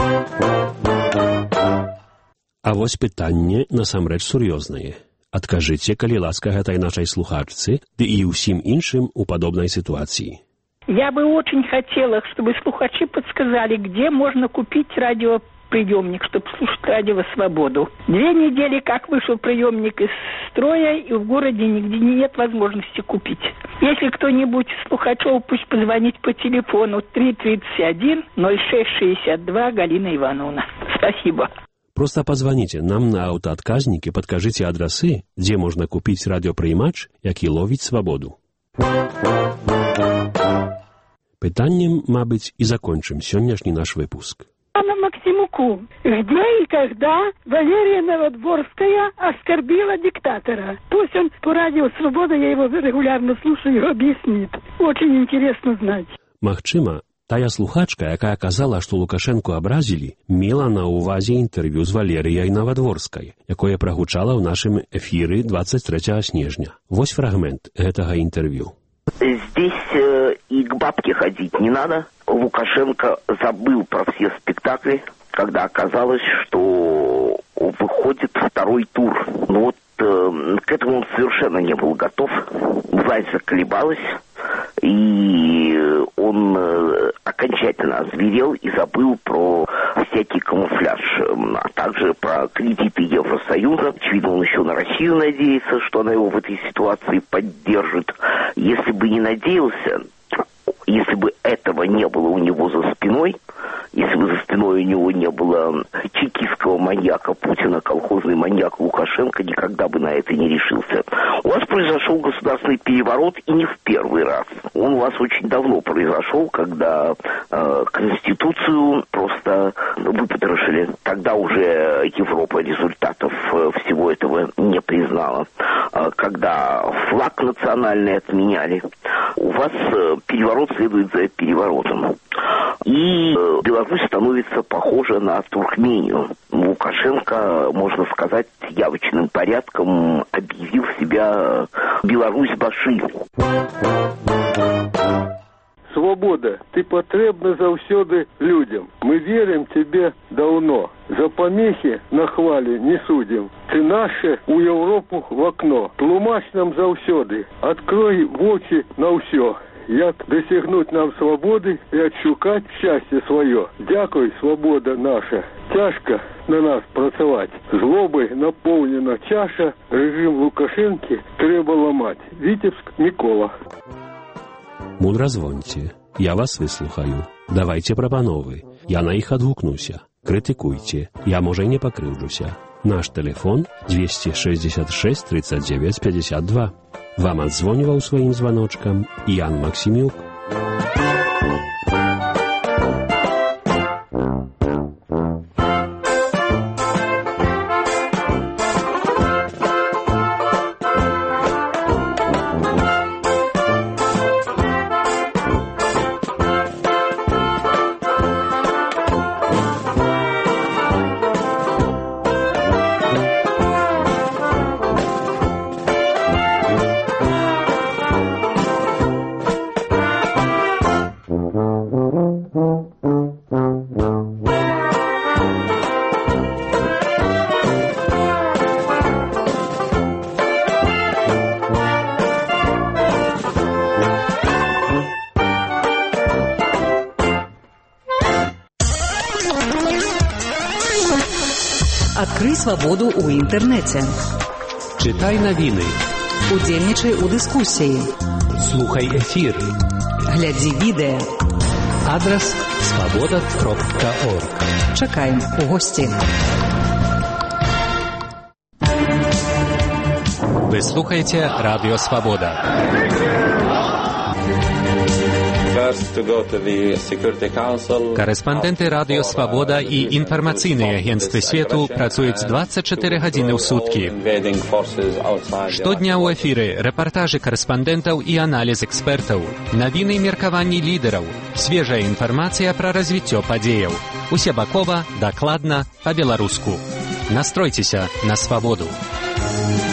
А вось пытанне насамрэч сур'ёзнае. Адкажыце, калі ласка, гэтай нашай слухачцы, ды і ўсім іншым у падобнай ситуации. Я бы очень хотела, чтобы слухачи подсказали, где можно купить радиоприемник, чтобы слушать радио «Свободу». 2 недели как вышел приемник из строя, и в городе нигде нет возможности купить. Если кто-нибудь из слухачев, пусть позвонит по телефону 331-0662 Галина Ивановна. Спасибо. Просто позвоните нам на аўтаадказнік і падкажыце адрасы, дзе можна купіць радыёпрыймач, які ловіць свабоду. Пытаннем, мабыць, і закончым сённяшні наш выпуск. Анна Максимуку, где и когда Валерия Новодворская оскорбила диктатора? Пусть он по радио «Свобода», я его регулярно слушаю, объяснит. Очень интересно знать. Магчыма, тая слухачка, якая казала, што Лукашэнку абразілі, мела на ўвазе інтэрв'ю з Валерыяй Новодворскай, якое прагучала ў нашым эфіры 23 снежня. Вось фрагмент гэтага интервью. Здесь и к бабке ходить не надо. Лукашенко забыл про все спектакли, когда оказалось, что выходит второй тур. Но вот к этому он совершенно не был готов. Власть заколебалась, и он окончательно озверел и забыл про всякий камуфляж, а также про кредиты Евросоюза. Очевидно, он еще на Россию надеется, что она его в этой ситуации поддержит. Если бы не надеялся, если бы этого не было у него за спиной, если бы за спиной у него не было чекистского маньяка Путина, колхозный маньяк Лукашенко, никогда бы на это не решился. У вас произошел государственный переворот, и не в первый раз. Он у вас очень давно произошел, когда Конституцию просто выпотрошили. Тогда уже Европа результатов всего этого не признала. Когда флаг национальный отменяли. У вас переворот следует за переворотом. И Беларусь становится похожа на Туркмению. Лукашенко, можно сказать, явочным порядком объявил себя Беларусь-Баши. Свобода, ты потребна заўсёды людям. Мы верим тебе давно. За помехи на хвале не судим. Ты наше у Европу в окно. Тлумач нам заўсёды. Открой вочи на ўсё. Як досягнуть нам свободы и отшукать счастье свое. Дякуй, свобода наша. Тяжко на нас працаваць. Злобой наполнена чаша. Режим Лукашенки трэба ламать. Витебск, Микола. Мудра звоньте. Я вас выслухаю. Давайте прапановы. Я на іх адгукнуся. Крытыкуйце. Я, можа, не пакрыўджуся. Наш телефон 266 39 52. Вам адзвоніваў сваім званочкам Ян Максимюк. Адкрый свабоду ў інтэрнэце. Чытай навіны. Удзельнічай у дыскусіі. Слухай эфір. Глядзі відэа. Адрес svoboda.org. Чакаем у госці. Вы слухаете Радио Свобода. Корэспандэнты Радио Свобода і інфармацыйныя агенцтвы свету працуюць 24 гадзіны ў суткі. Штодня ў эфіры рэпартажы корэспандэнтаў і аналіз экспертаў, навіны і меркаванні лідараў, свежая інфармацыя пра развіццё падзеяў. Усебакова, дакладна, па-беларуску. Настройцеся на свабоду.